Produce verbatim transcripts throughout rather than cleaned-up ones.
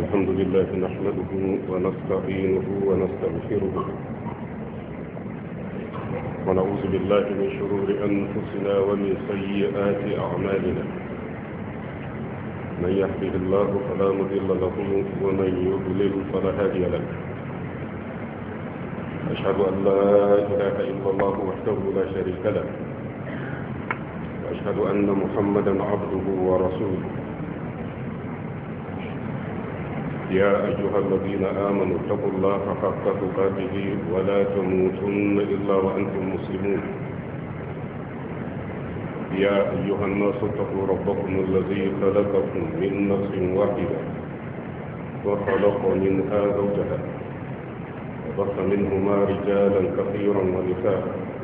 الحمد لله نحمده ونستعينه ونستغفره ونعوذ بالله من شرور أنفسنا ومن سيئات أعمالنا. من يهده الله فلا مضل له ومن يضلل فلا هادي له. أشهد أن لا إله إلا الله وحده لا شريك له، وأشهد أن محمدا عبده ورسوله. يا أيها الذين آمنوا اتقوا الله حق تقاته ولا تموتن إلا وأنتم مسلمون. يا أيها الناس اتقوا ربكم الذي خلقكم من نفس واحدة وخلق منها زوجها وبث منهما رجالا كثيرا ونساء،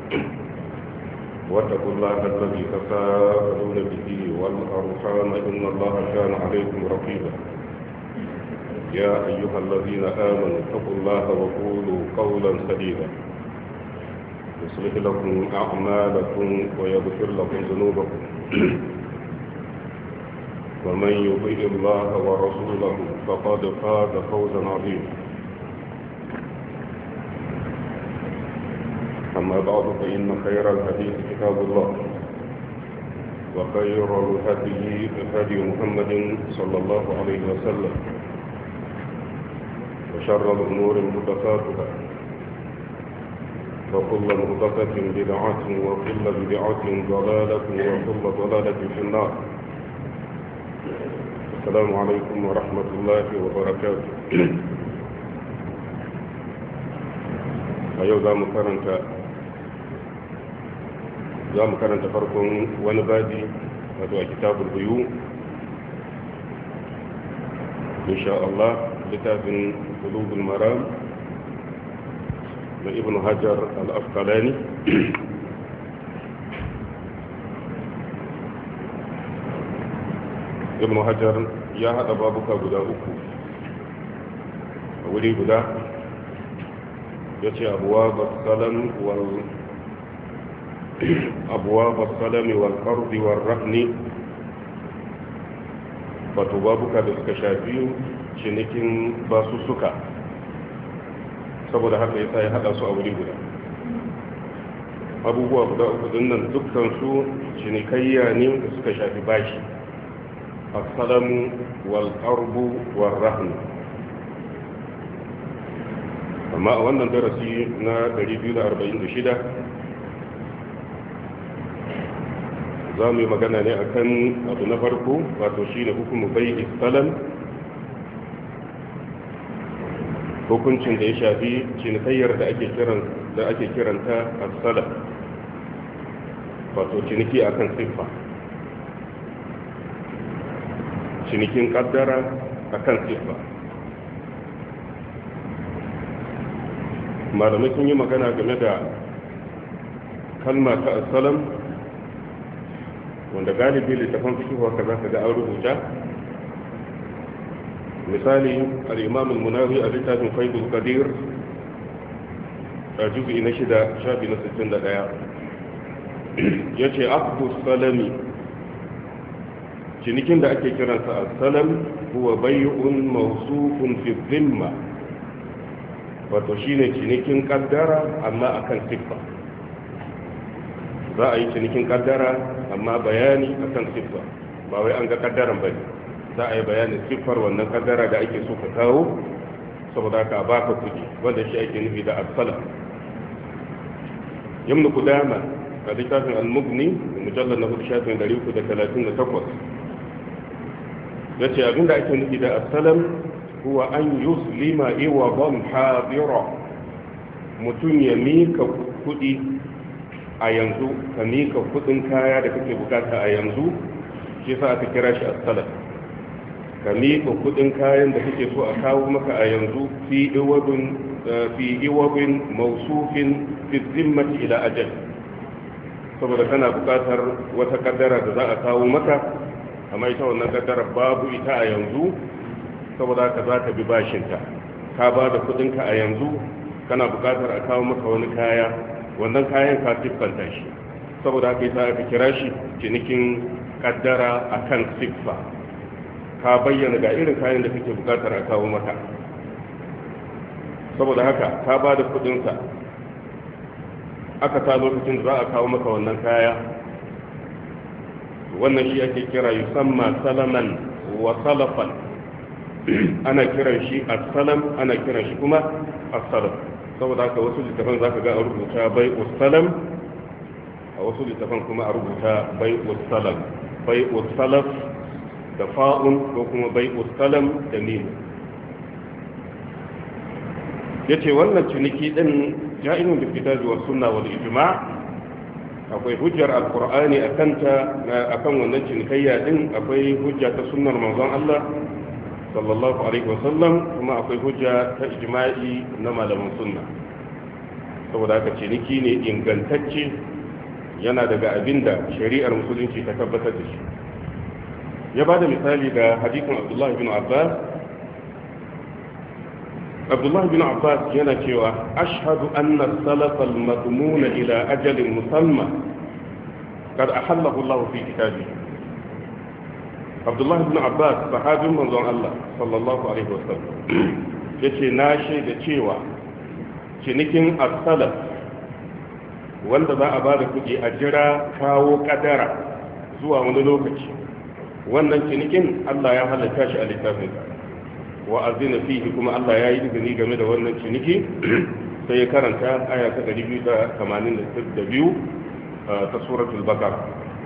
واتقوا الله الذي تساءلون به والأرحام إن الله كان عليكم رقيبا. يا أيها الذين آمنوا اتقوا الله وقولوا قولا سديدا يصلح لكم أعمالكم ويغفر لكم ذنوبكم، ومن يطع الله ورسوله فقد فاز فوزا عظيما. أما بعد فإن خير الحديث كتاب الله، وخير الهدي هدي محمد صلى الله عليه وسلم، وشر الأمور محدثاتها، وكل محدثة بدعة وكل بدعة ضلالة وكل ضلالة في النار. السلام عليكم ورحمة الله وبركاته. أيها مكرنة za mu karanta farkon wani babi wato a kitabul buyu insha Allah, littafin bulugul maram na ibn hajar al-asqalani. ibn hajar ya hada babuka guda uku a wuri guda. ya ce abuwa basalam wal أبواب السلم والقرض والرهن، wato babuka da suka shafi cinikin basussuka, saboda haka yasa ya hada su a wuri guda. abubuwa guda uku dinnan dukkan su cinikayya ne da suka shafi bashi: as-salamu wal qarbu war rahn. amma a wannan darasi na ɗari biyu da arba'in da shida za mu yi magana ne a kan abu na farko, wato shi ne hukumu bai istalam, hukuncin da ya shafi cinikayyar da ake kiran da ake kiranta as-salam, wato ciniki akan siffa, cinikin kaddara akan siffa. malamai sun yi magana game da kalma ta as-salam, wanda galibi littafin fikihu haka za ka ga an rubuta. misali al-imam al-munawi a littafin faidul qadir a juzi na shida shafi na sittin da ɗaya ya ce aqdu salami, cinikin da ake kiransa as-salam huwa bay'un mawsufun fi dhimma, wato shine cinikin kaddara amma akan siffa. za a yi cinikin kaddara amma bayani akan siffa, ba wai an ga kaddaran ba ne. za a yi bayanin siffar wannan kaddara da ake so ka kawo, saboda ka baka kuɗi, wanda shi ake nufi da as-salam. yamnu kudama a littafin al-mughni mujallar na hudu shafin ɗari uku da talatin da takwas ya ce abinda ake nufi da as-salam huwa an yuslima iwaban hadira, mutum ya mika kuɗi a yanzu, ka mika kudin kaya da kake bukata a yanzu, shi sa aka kira shi as-salam. ka mika kudin kayan da kake so a kawo maka a yanzu fi iwabin fi iwabin mawsufin fi zimmati ila ajal, saboda kana bukatar wata kaddara da za a kawo maka, amma ita wannan kaddara babu ita a yanzu, saboda ka za ka bi bashinta. ka ba da kudinka a yanzu, kana bukatar a kawo maka wani kaya, wannan kayan ka siffanta shi, saboda haka yasa aka kira shi cinikin kaddara akan siffa. ka bayyana ga irin kayan da kake bukatar a kawo maka, saboda haka ka ba da kudinsa aka ta lokacin da za a kawo maka wannan kaya. Wannan shi ake kira yusamma salaman wa salafan. Ana kiran shi as-salam, ana kiran shi kuma as-salaf. Saboda haka wasu littafan zaka ga a rubuta bai'us salam, a wasu littafan kuma a rubuta bai'us salam. Bai'us salaf da fa'un ko kuma bai'us salam da mim. Yace wannan ciniki din ja'inun bil kitabi was sunna wal ijma'. Akwai hujjar alqur'ani akan ta, akan wannan cinikayya din akwai hujja ta sunnar manzon Allah sallallahu alaihi wasallam, kuma akwai hujja ta ijma'i na malaman sunna. Saboda haka ciniki ne ingantacce, yana daga abinda shari'ar musulunci ta tabbatar da shi. Ya bada misali da hadisin Abdullah ibn Abbas. Abdullah ibn Abbas yana cewa ashhadu anna as-salaf al-madmun ila ajalin musamma qad ahallahu Allah fi kitabihi. Abdullah ibn Abbas sahabin manzon Allah sallallahu alaihi wasallam yace na shaida cewa cinikin as-salaf wanda za a bada kuɗi a jira kawo kadara zuwa wani lokaci, wannan cinikin Allah ya halatta shi a littafinsa wa azina fihi, kuma Allah ya yi izini game da wannan ciniki. Sai ya karanta aya ta ɗari biyu da tamanin da biyu ta suratul baqara.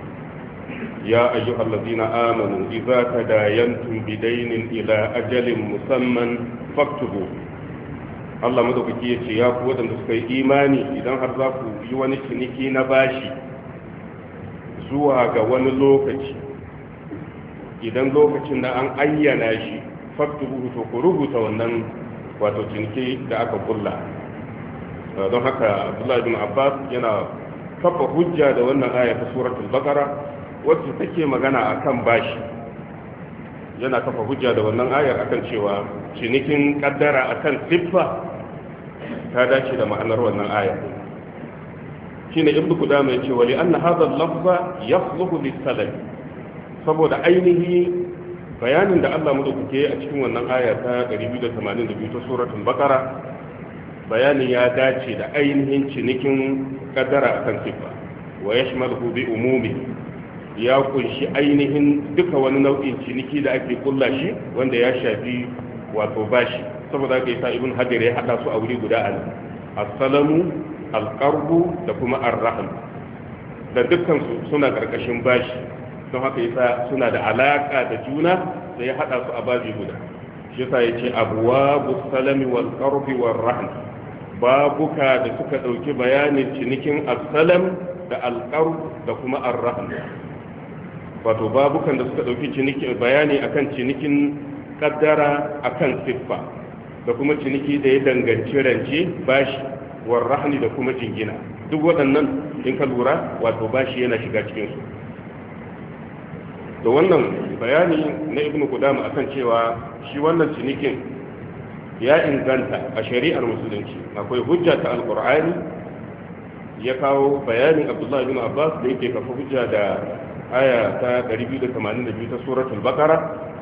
ya ayyuhal ladina amanu idza tadayantum bidaynin ila ajalin musamman faktubu. Allah madaukaki yace ya ku wadanda suka yi imani, idan har za ku yi wani ciniki na bashi zuwa ga wani lokaci, idan lokacin da an ayyana shi, faktubu to ku rubuta wannan wato ciniki da aka kulla. Don haka Abdullah ibn Abbas yana kafa hujja da wannan aya ta suratul baqara wacce take magana akan bashi. Yana kafa hujja da wannan ayar akan cewa cinikin kaddara akan siffa ta dace da ma'anar wannan ayar. Shine Ibn Qudamah yace wali anna hadha al-lafza yasluhu lis-salam, saboda ainihi bayanin da Allah madaukake a cikin wannan aya ta ɗari biyu da tamanin da biyu ta suratul baqara, bayanin ya dace da ainihin cinikin kaddara akan siffa, wa yashmaluhu bi umumi, ya kunshi ainihin duka wani nau'in ciniki da ake kulla shi wanda ya shafi wato bashi. Saboda haka yasa Ibn Hajar ya hada su a wuri guda a as-salamu, al-qarbu da kuma ar-rahm, da dukkan su suna karkashin bashi. Don haka yasa suna da alaka da juna, da ya hada su a babi guda. Shi yasa yace abwabu salami wal qarbi war rahm, babuka da suka dauki bayanin cinikin as-salam da al-qarb da kuma ar-rahm, wato babukan da suka dauki ciniki bayani akan cinikin kaddara akan siffa, da kuma ciniki da ya danganci rance, bashi, warrahni da kuma jingina. Duk waɗannan in ka lura wato bashi yana shiga cikin su. Da wannan bayani na Ibn Qudamah akan cewa shi wannan cinikin ya inganta a shari'ar musulunci, akwai hujja ta alqur'ani. Ya kawo bayanin Abdullah ibn Abbas da yake kafa hujja da aya ta ɗari biyu da tamanin da biyu ta suratul baqara,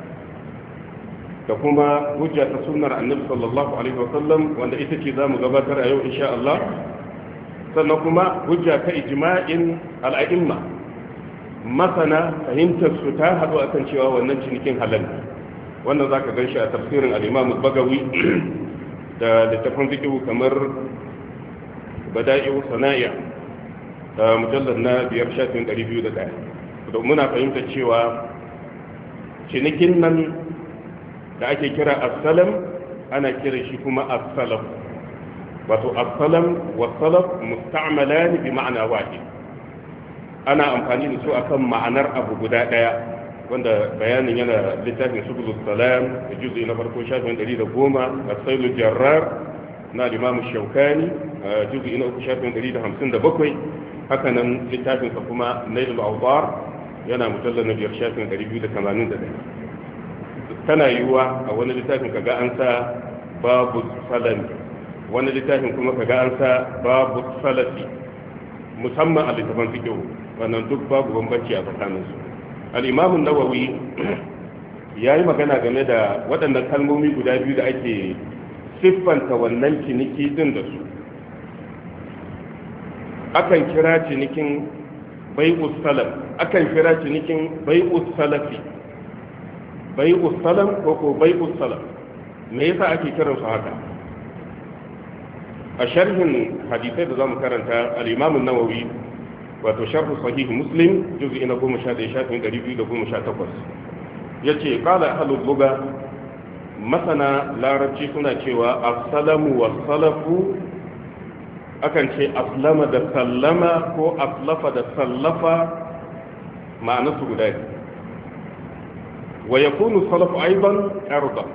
da kuma hujja ta sunnar annabi sallallahu alaihi wa sallam, wanda ita ce zamu gabatar a yau insha Allah. Sannan kuma hujja ta ijma'in al-a'imma, masana fahimtar su ta hadu akan cewa wannan cinikin halal. Wannan zaka ganshi a tafsirin al-Imam al-Bagawi da littafin fiqh kamar Bada'i'u Sana'i da mujallad na biyar shafin ɗari biyu da ɗaya. Da muna fahimtar cewa cinikin nan da ake kira as-salam ana kira shi kuma as-salaf, wato as-salam wa salaf musta'malan bi ma'na wahid, ana amfani da su akan ma'anar abu guda daya, wanda bayanin yana littafin subulus salam da juz'i na farko shafin ɗari da goma, as-sailul jarrar na Imam Shawkani juz'i na uku shafin ɗari da hamsin da bakwai, haka nan littafin sa kuma Nailul Awtar yana mujallal na biyar shafin ɗari biyu da tamanin da ɗaya. Tana yiwuwa a wani littafin kaga an sa babu salami, wani littafin kuma kaga an sa babu salafi, musamman a littafin fiqh. Wannan duk babu bambanci a tsakaninsu. Al-Imam an-Nawawi ya yi magana game da waɗannan kalmomi guda biyu da ake siffanta wannan ciniki din da su. Akan kira cinikin bai'us salam, akan kira cinikin bai'us salafi, bai'us salam ko ko bai'us salam. Me yasa ake kiran su haka? A sharhin hadisai da zamu karanta al-Imam an-Nawawi wato sharh sahih Muslim juz'i na goma sha ɗaya shafin ɗari biyu da goma sha takwas yace qala ahlul lugha, masana larabci suna cewa as-salamu was-salafu akan ce aslama da sallama ko aslafa da sallafa ma'anarsu guda ne. Wa yakunu salafu aidan arda,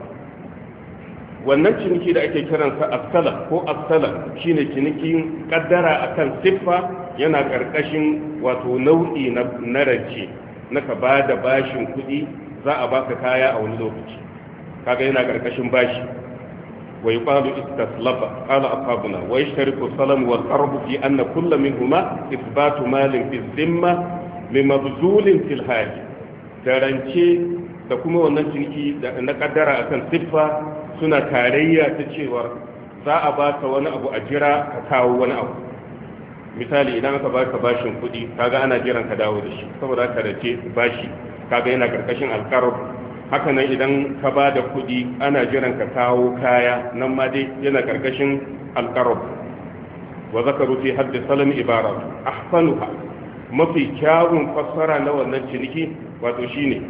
wannan ciniki da ake kiransa as-salaf ko as-salaf shine cinikin kaddara akan siffa, yana karkashin wato nau'i na rance na ka bada bashin kuɗi, za a baka kaya a wani lokaci, kaga yana karkashin bashi. wa yuqalu istaslafa qala ashabuna wa yashtariku salam wal qarb fi anna kull minhuma ithbatu malin fi dhimma bimabzulin fil hal. da rance da kuma wannan ciniki da na kaddara akan siffa suna tarayya ta cewa za a baka wani abu a jira ka kawo wani abu. Misali, idan aka baka bashin kuɗi kaga ana jiran ka dawo da shi, saboda haka race bashi kaga yana karkashin alqarb. Haka nan idan ka ba da kuɗi ana jiran ka kawo kaya, nan ma dai yana karkashin alqarb. Wa zakaru fi hadd salam ibara ahsanuha, mafi kyawun fassara na wannan ciniki wato shine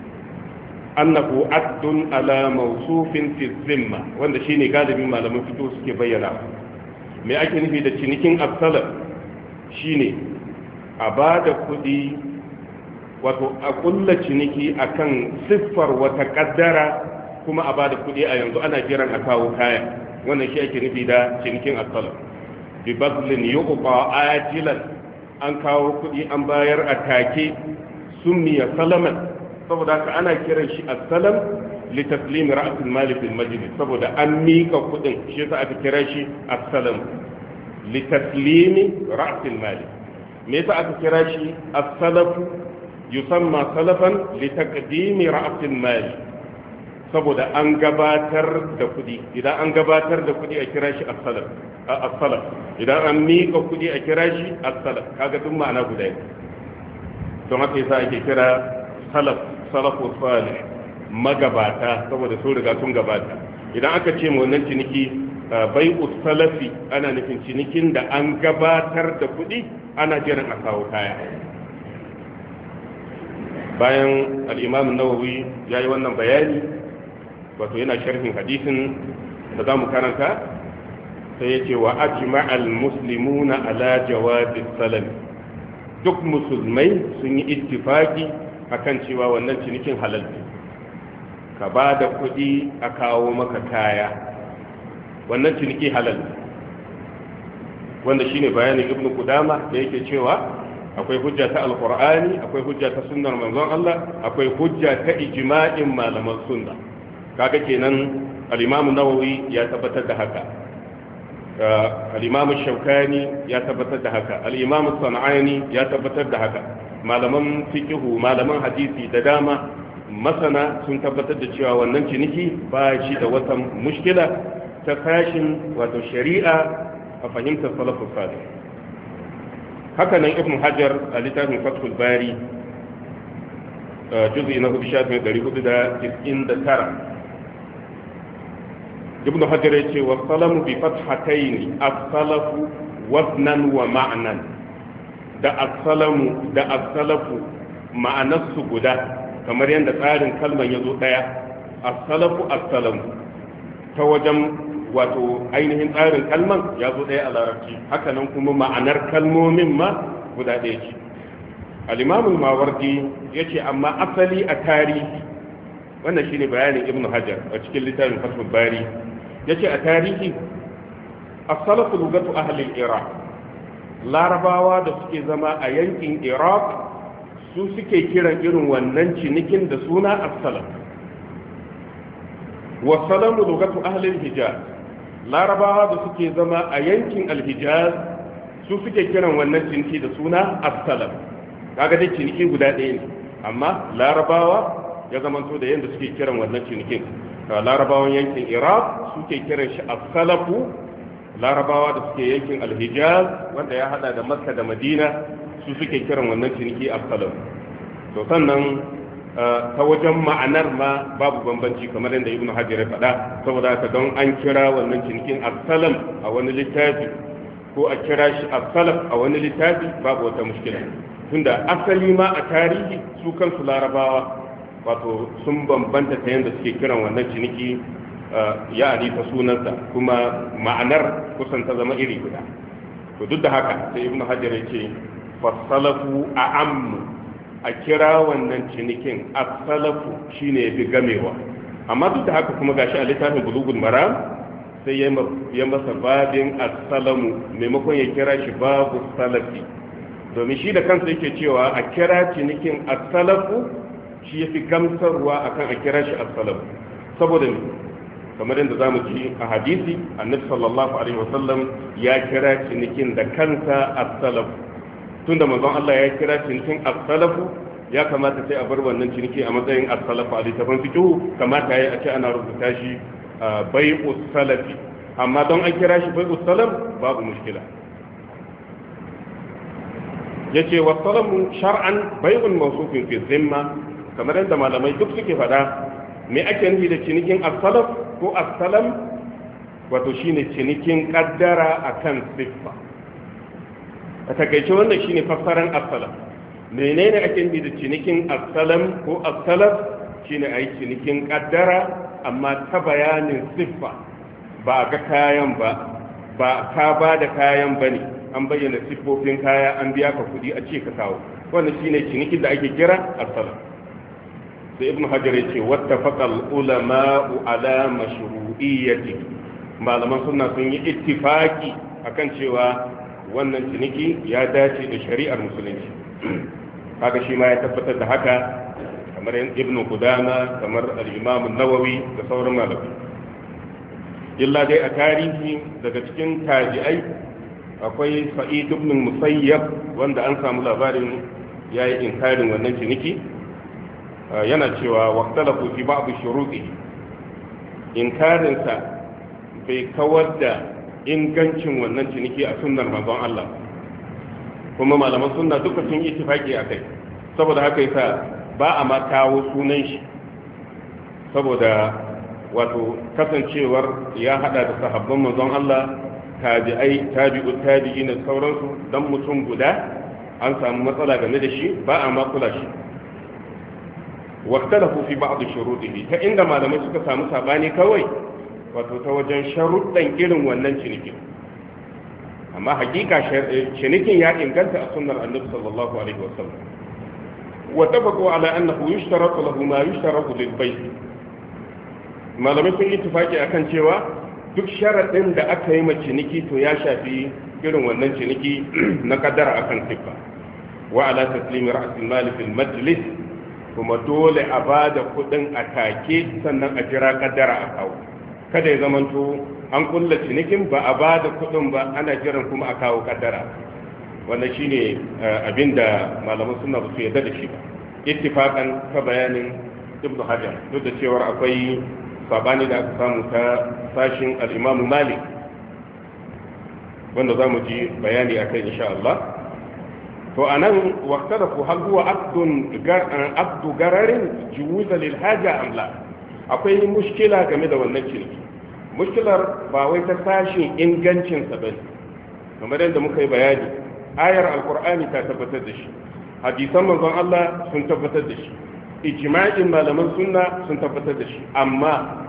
annahu addun ala mawsufin fi zimma, wanda shine galibin malaman fito suke bayyana. Me ake nufi da cinikin as-salaf? Shine a ba da kuɗi, wato a kulla ciniki akan siffar wata kaddara, kuma a ba da kuɗi a yanzu ana jiran a kawo kaya. Wannan shi ake nufi da cinikin as-salaf. Bi bazlin yuqta ajilan, an kawo kuɗi an bayar a take, summiya salaman, saboda haka ana kiran shi as-salam li taslimi ra's al-mal fi al-majlis, saboda an mika kuɗin, shi yasa aka kira shi as-salam li taslimi ra's al-mal. Me yasa aka kira shi as-salaf yusamma salafan li taqdimi ra's al-mal, saboda an gabatar da kuɗi. Idan an gabatar da kuɗi a kira shi as-salaf as-salaf, idan an mika kuɗi a kira shi as-salaf, kaga duk ma'ana guda ne. don haka yasa ake kira salaf salafu salih, magabata, saboda sun riga sun gabata. Idan aka ce mu wannan ciniki bai'u salafi, ana nufin cinikin da an gabatar da kuɗi ana jiran a kawo kaya. Bayan al-Imam an-Nawawi yayi wannan bayani, wato yana sharhin hadisin da zamu karanta, sai yace wa ajma'al muslimuna ala jawazi salam, duk musulmai sun yi ittifaki akan cewa wannan cinikin halal ne. Ka ba da kuɗi a kawo maka kaya, wannan ciniki halal ne, wanda shine bayanin Ibn Qudama da yake cewa akwai hujja ta alqur'ani, akwai hujja ta sunnar manzon Allah, akwai hujja ta ijma'in malaman sunna. Kaga kenan al-Imam Nawawi ya tabbatar da haka, al-Imam Shawkani ya tabbatar da haka, al-Imam Sana'ani ya tabbatar da haka, malaman fiqhu, malaman hadisi da dama masana sun tabbatar da cewa wannan ciniki ba shi da wata mushkila ta kashin wato shari'a a fahimtar salafus salih. Haka nan Ibn Hajar a littafin Fathul Bari juz'i na hudu shafin ɗari hudu da tis'in da tara, Ibn Hajar ya ce wa salamu bi fathatayn, as-salafu waznan wa ma'nan, da as-salamu da as-salafu ma'anarsu guda, kamar yadda tsarin kalman ya zo ɗaya. As-salafu as-salamu ta wajen wato ainihin tsarin kalman ya zo ɗaya a larabci, haka nan kuma ma'anar kalmomin ma guda ɗaya ce. al-Imam al-Mawardi yace amma asali a tarihi, wannan shine bayanin Ibn Hajar a cikin littafin Fathul Bari, yace a tarihi as-salafu lugatu ahli al-Iraq, larabawa da suke zama a yankin Iraq su suke kiran irin wannan cinikin da suna as-salaf. wa salamu lugatu ahli al-Hijaz, larabawa da suke zama a yankin al-Hijaz su suke kiran wannan ciniki da suna as-salaf. Kaga dai ciniki guda ɗaya ne, amma larabawa ya zamanto da yanda suke kiran wannan cinikin. Larabawan yankin Iraq suke kiran shi as-salafu, larabawa da suke yankin al-Hijaz wanda ya hada da Makka da Madina su suke kiran wannan ciniki as-salaf. To sannan ta wajen ma'anar ma babu bambanci kamar yadda Ibn Hajar ya faɗa, saboda haka don an kira wannan cinikin as-salam a wani littafi ko a kira shi as-salaf a wani littafi babu wata mushkila, tunda asali ma a tarihi su kansu larabawa wato sun bambanta ta yadda suke kiran wannan ciniki ya ta sunansa kuma ma'anar kusan ta zama iri guda. To duk da haka sai Ibn Hajar ya ce fasalafu a ammu, a kira wannan cinikin as-salafu shine yafi gamewa, amma duk da haka kuma gashi a littafin Bulughul Maram sai ya masa babin as-salamu maimakon ya kira shi babu salafi, domin shi da kansa yake cewa a kira cinikin as-salafu shi yafi gamsarwa akan a kira shi as-salafu. Saboda ne kamar yadda zamu ji a hadisi Annabi sallallahu alaihi wasallam ya kira cinikin da kansa as-salafu. Tunda manzon Allah ya kira cinikin as-salafu, ya kamata sai a bar wannan ciniki a matsayin as-salafu a littafin fiqh, kamata yayi a ce ana rubuta shi bai'us salafi, amma don an kira shi bai'us salam babu mushkila. Yace wa salamu shar'an bai'un mawsufin fi zimma, kamar yadda malamai duk suke faɗa, me ake nufi da cinikin as-salaf ko as-salam? Wato shine cinikin kaddara akan siffa. A takaice wannan shine fassaran as-salam. Menene ake nufi da cinikin as-salam ko as-salaf? Shine ayi cinikin kaddara amma ta bayanin siffa, ba ga kayan ba, ba ka ba da kayan bane, an bayyana siffofin kaya, an biya ka kudi a ce ka kawo. Wannan shine cinikin da ake kira as-salam. Sai Ibn Hajar yace wattafaqal ulama'u ala mashru'iyyati, malaman sunna sun yi ittifaki akan cewa wannan ciniki ya dace da shari'ar musulunci. Haka shi ma ya tabbatar da haka kamar Ibn Qudama, kamar al-Imam an-Nawawi da sauran malamai. Illa dai a tarihi daga cikin tabi'ai akwai Sa'id ibn Musayyab wanda an samu labarin yayi inkarin wannan ciniki, yana cewa waqtalafu fi ba'd shuruti, inkarinsa bai kawar da ingancin wannan ciniki a sunnar manzon Allah, kuma malaman sunna duka sun yi ittifaki akai. Saboda haka yasa ba a ma kawo sunan shi, saboda wato kasancewar ya hada da sahabban manzon Allah, tabi'ai, tabi'u tabi'in da sauransu, dan mutum guda an samu matsala game da shi ba a ma kula shi. Waqtalafu fi ba'd shurutihi, ta inda malamai suka samu sabani kawai wato ta wajen sharuɗan irin wannan cinikin, amma hakika cinikin ya inganta a sunnar Annabi sallallahu alaihi wasallam. Wa tabaqu ala annahu yushtaratu lahu ma yushtaratu lil bayt, malamai sun yi tufaki akan cewa duk sharadin da aka yi ma ciniki to ya shafi irin wannan ciniki na kaddara akan sifa. Wa ala taslimi ra'sil mali fil majlis, kuma dole a ba da kudin a take sannan a jira kaddara a kawo. Kada ya zamanto an kulla cinikin ba a ba da kudin ba ana jiran kuma a kawo kaddara. Wannan shine abinda malaman sunna ba su yarda da shi ba. Ittifaqan ka bayanin Ibn Hajar, duk da cewa akwai sabani da aka samu ta sashin al-Imam Malik wanda zamu ji bayani akai insha Allah. To anan waqtalafu hal huwa aqdun aqdu gararin juwuza lil haja am la, akwai mushkila game da wannan ciniki. Mushkilar ba wai ta sashin ingancin sa bane, kamar yadda muka yi bayani, ayar alqur'ani ta tabbatar da shi, hadisan manzon Allah sun tabbatar da shi, ijma'in malaman sunna sun tabbatar da shi, amma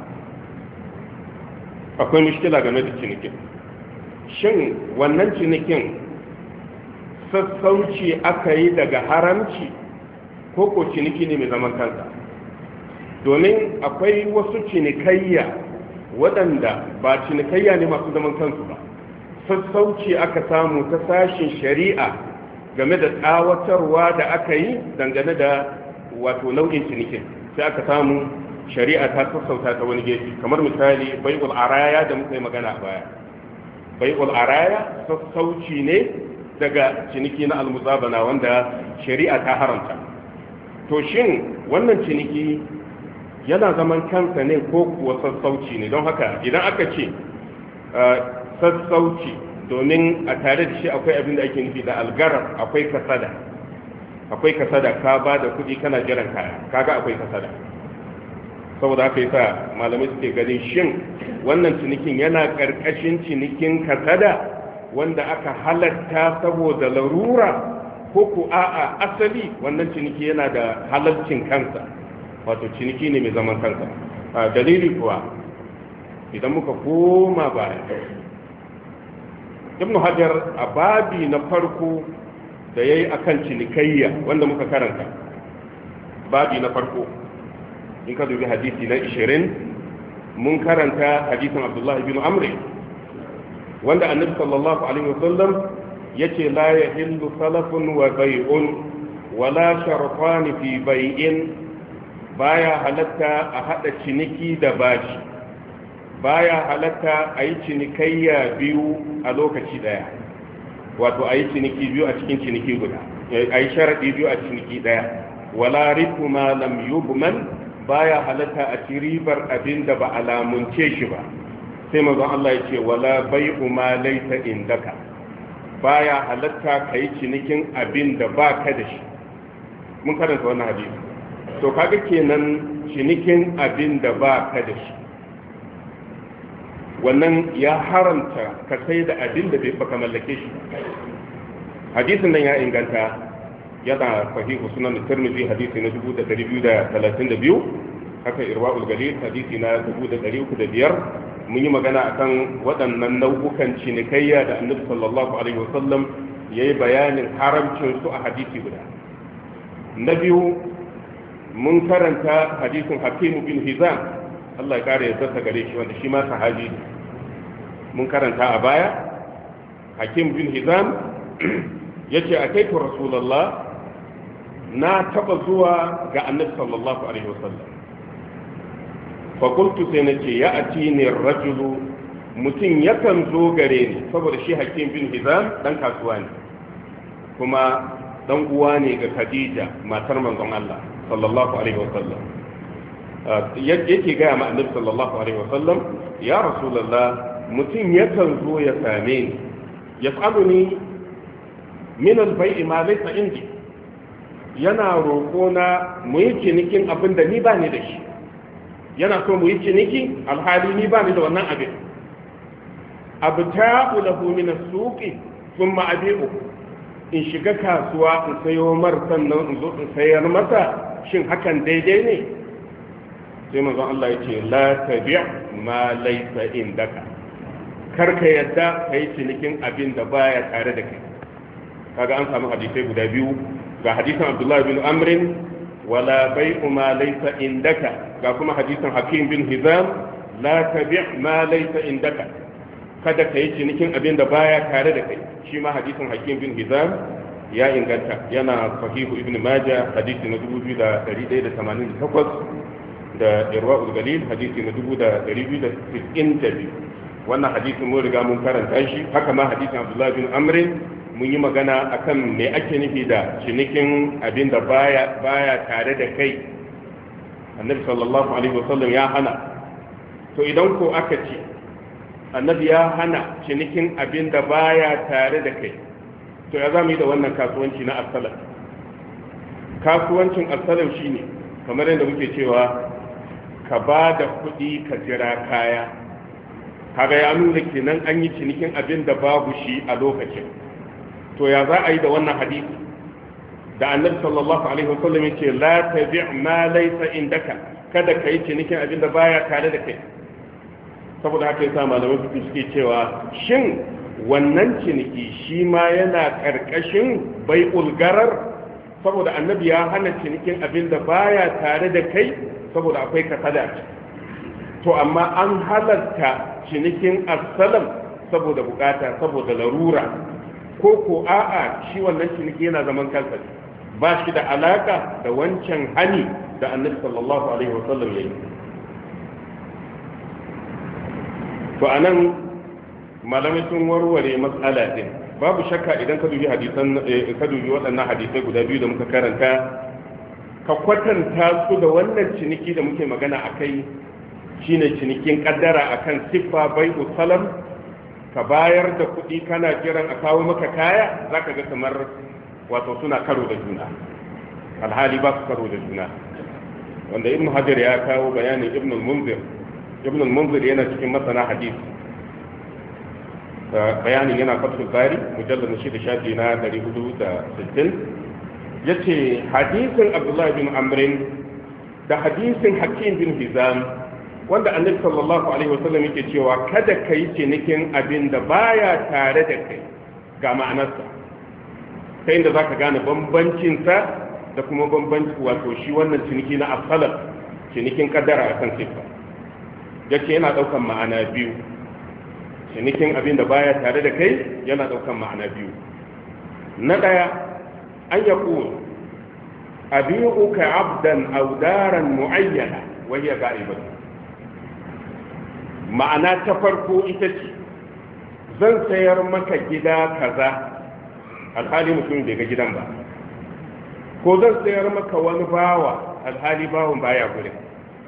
akwai mushkila game da cinikin. Shin wannan cinikin sassauci aka yi daga haramci ko ko ciniki ne mai zaman kansa? Domin akwai wasu cinikayya waɗanda ba cinikayya ne masu zaman kansu ba, sassauci aka samu ta sashin shari'a game da tsawatarwa da aka yi dangane da wato nau'in cinikin, sai aka samu shari'a ta sassauta ta wani gefe. Kamar misali bai'ul araya da muka yi magana a baya, bai'ul araya sassauci ne daga ciniki na almuzabana wanda shari'a ta haramta. to shin wannan ciniki yana zaman kansa ne ko kuwa sassauci ne? Don haka idan aka ce sassauci, domin a tare da shi akwai abin da ake nufi da algarar, akwai kasada akwai kasada ka ba da kuɗi kana jiran kaya, kaga akwai kasada. saboda haka yasa malamai suke ganin shin wannan cinikin yana karkashin cinikin kasada wanda aka halatta saboda larura, ko ku a'a asali wannan ciniki yana da halalcin kansa, wato ciniki ne mai zaman kansa. Dalili kuwa idan muka koma baya, Ibn Hajar a babi na farko da yayi akan cinikayya wanda muka karanta, babi na farko in ka dubi hadisi na ishirin, mun karanta hadisin Abdullah ibn Amr wanda Annabi sallallahu alaihi wasallam yace la yahillu salafun wa bai'un wala sharfan fi bai'in, baya halatta a hada ciniki da bashi, baya halatta a yi cinikayya biyu a lokaci daya, wato a yi ciniki biyu a cikin ciniki guda, a yi sharadi biyu a ciniki daya. Wala rifu ma lam yubman, baya halatta a ci ribar abin da ba alamunce shi ba. Sai manzon Allah ya ce wala bai'u ma laysa indaka, baya halatta kai cinikin abin da ba ka da shi. Mun karanta wannan hadisi. To kaga kenan cinikin abin da ba ka da shi, wannan ya haramta ka sai da abin da baka mallake shi. Hadisin nan ya inganta, yana sahihu sunan Tirmidhi hadisi na dubu da ɗari biyu da talatin da biyu, haka Irwaul Galil hadisi na dubu da ɗari uku da biyar. Mun yi magana akan waɗannan nau'ukan cinikayya da Annabi sallallahu alaihi wasallam yayi bayanin haramcin su a hadisi guda. Na biyu mun karanta hadisin Hakim bin Hizam, Allah ya kare yarda gare shi, wanda shi ma sahabi ne. Mun karanta a baya Hakim bin Hizam yace akaitu Rasulullah, na taba zuwa ga Annabi sallallahu alaihi wasallam, fa qultu sai nace ya atini ar-rajulu, mutum yakan zo gare ni, saboda shi Hakim bin Hizam dan kasuwa ne kuma dan uwa ne ga Khadija matar manzon Allah sallallahu alaihi wasallam. Yake ga ma Annabi sallallahu alaihi wasallam, ya Rasulullah, mutum yakan zo ya same ni, yas'aluni min al-bai'i ma laysa indi, yana roƙo na mu yi cinikin abin da ni ba ni da shi, yana so mu yi ciniki alhali ni ba ni da wannan abin. Abu ta'u lahu min as-suqi thumma abi'u, in shiga kasuwa in sayo mar sannan in zo in sayar masa, shin hakan daidai ne? Sai manzon Allah ya ce la tabi' ma laysa indaka, kar ka yadda kai cinikin abin da baya tare da kai. Kaga an samu hadisai guda biyu, ga hadisin Abdullah bin Amr wala bai'u ma laysa indaka, ga kuma hadisin Hakim bin Hizam la tabi' ma laysa indaka, kada ka yi cinikin abin da baya tare da kai. Shi ma hadisin Hakim bin Hizam ya inganta, yana sahihu Ibn Majah hadisi na dubu biyu da ɗari ɗaya da tamanin da takwas, da Irwaul Galil hadisi na dubu da ɗari biyu da sittin da biyu. Wannan hadisin mun riga mun karanta shi. Haka ma hadisin Abdullah bin Amr mun yi magana akan me ake nufi da cinikin abin da baya baya tare da kai. Annabi sallallahu alaihi wasallam ya hana. To idan ko aka ce Annabi ya hana cinikin abin da baya tare da kai, to ya zamu yi da wannan kasuwanci na asalam? Kasuwancin asalam shine kamar yadda muke cewa ka ba da kuɗi ka jira kaya. Kaga ya nuna kenan an yi cinikin abin da babu shi a lokacin. To ya za a yi da wannan hadisi da Annabi sallallahu alaihi wasallam yace la tabi' ma laysa indaka, kada ka yi cinikin abin da baya tare da kai. Saboda haka yasa malamai suke suke cewa shin wannan ciniki shi ma yana karkashin bai'ul garar, saboda Annabi ya hana cinikin abin da baya tare da kai saboda akwai kasada. To amma an halarta cinikin asalam saboda bukata, saboda larura, ko ko a'a shi wannan ciniki yana zaman kansa, ba shi da alaka da wancan hani da Annabi sallallahu alaihi wasallam yayi. To anan malamai sun warware matsala din. Babu shakka idan ka dubi hadisan ka dubi waɗannan hadisai guda biyu da muka karanta, ka kwatanta su da wannan ciniki da muke magana a kai shine cinikin kaddara akan siffa bai'u salam, ka bayar da kuɗi kana jiran a kawo maka kaya, zaka ga kamar wato suna karo da juna, alhali ba su karo da juna. Wanda ibn hajar ya kawo bayanin ibn al-munzir ibn al-munzir yana cikin masana hadisi, bayanin yana fathul bari mujallad na shida shafi na dari hudu da sittin. yace hadisin abdullahi bin amrin da hadisin hakim bin hizam wanda annabi sallallahu alaihi wasallam yake cewa kada kai cinikin abin da baya tare da kai, ga ma'anarsa ta inda zaka gane bambancin sa da kuma bambanci wato shi wannan ciniki na asalan cinikin kaddara akan sifa. yace yana daukan ma'ana biyu, cinikin abin da baya tare da kai yana daukan ma'ana biyu. Na daya an yaqul abi'uka 'abdan aw daran mu'ayyana wa hiya ga'ibatu. Ma'ana ta farko ita ce zan sayar maka gida kaza, alhali mutum bai ga gidan ba, ko zan sayar maka wani bawa, alhali bawon baya gurin.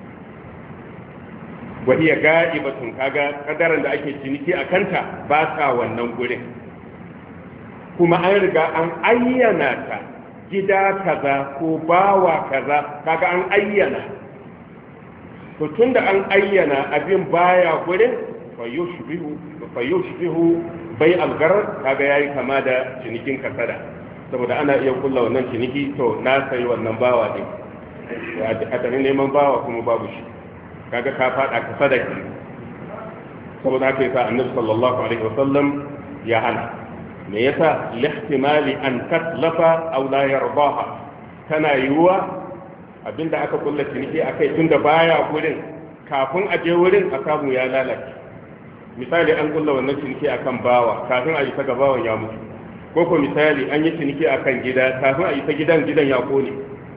wa hiya ga'ibatun, kaga kadaran da ake ciniki a kanta ba ta wannan gurin, kuma an riga an ayyana ta gida kaza ko bawa kaza, kaga an ayyana. To tunda an ayyana abin baya gurin, fa yushbihu fa yushbihu bai algarar, kaga yayi kama da cinikin kasada, saboda ana iya kulla wannan ciniki, to na sayi wannan bawa din a tare neman bawa kuma babu shi, kaga ka fada kasada ki. saboda haka yasa annabi sallallahu alaihi wasallam ya hana. me yasa lihtimali an tatlafa aw la yardaha, tana yiwuwa abinda aka kulla ciniki akai tunda baya gurin, kafin a je wurin a samu ya lalace. misali an kulla wannan ciniki akan bawa, kafin a yi ta gabawan ya mutu, ko ko misali an yi ciniki akan gida, kafin a yi ta gidan gidan ya kone,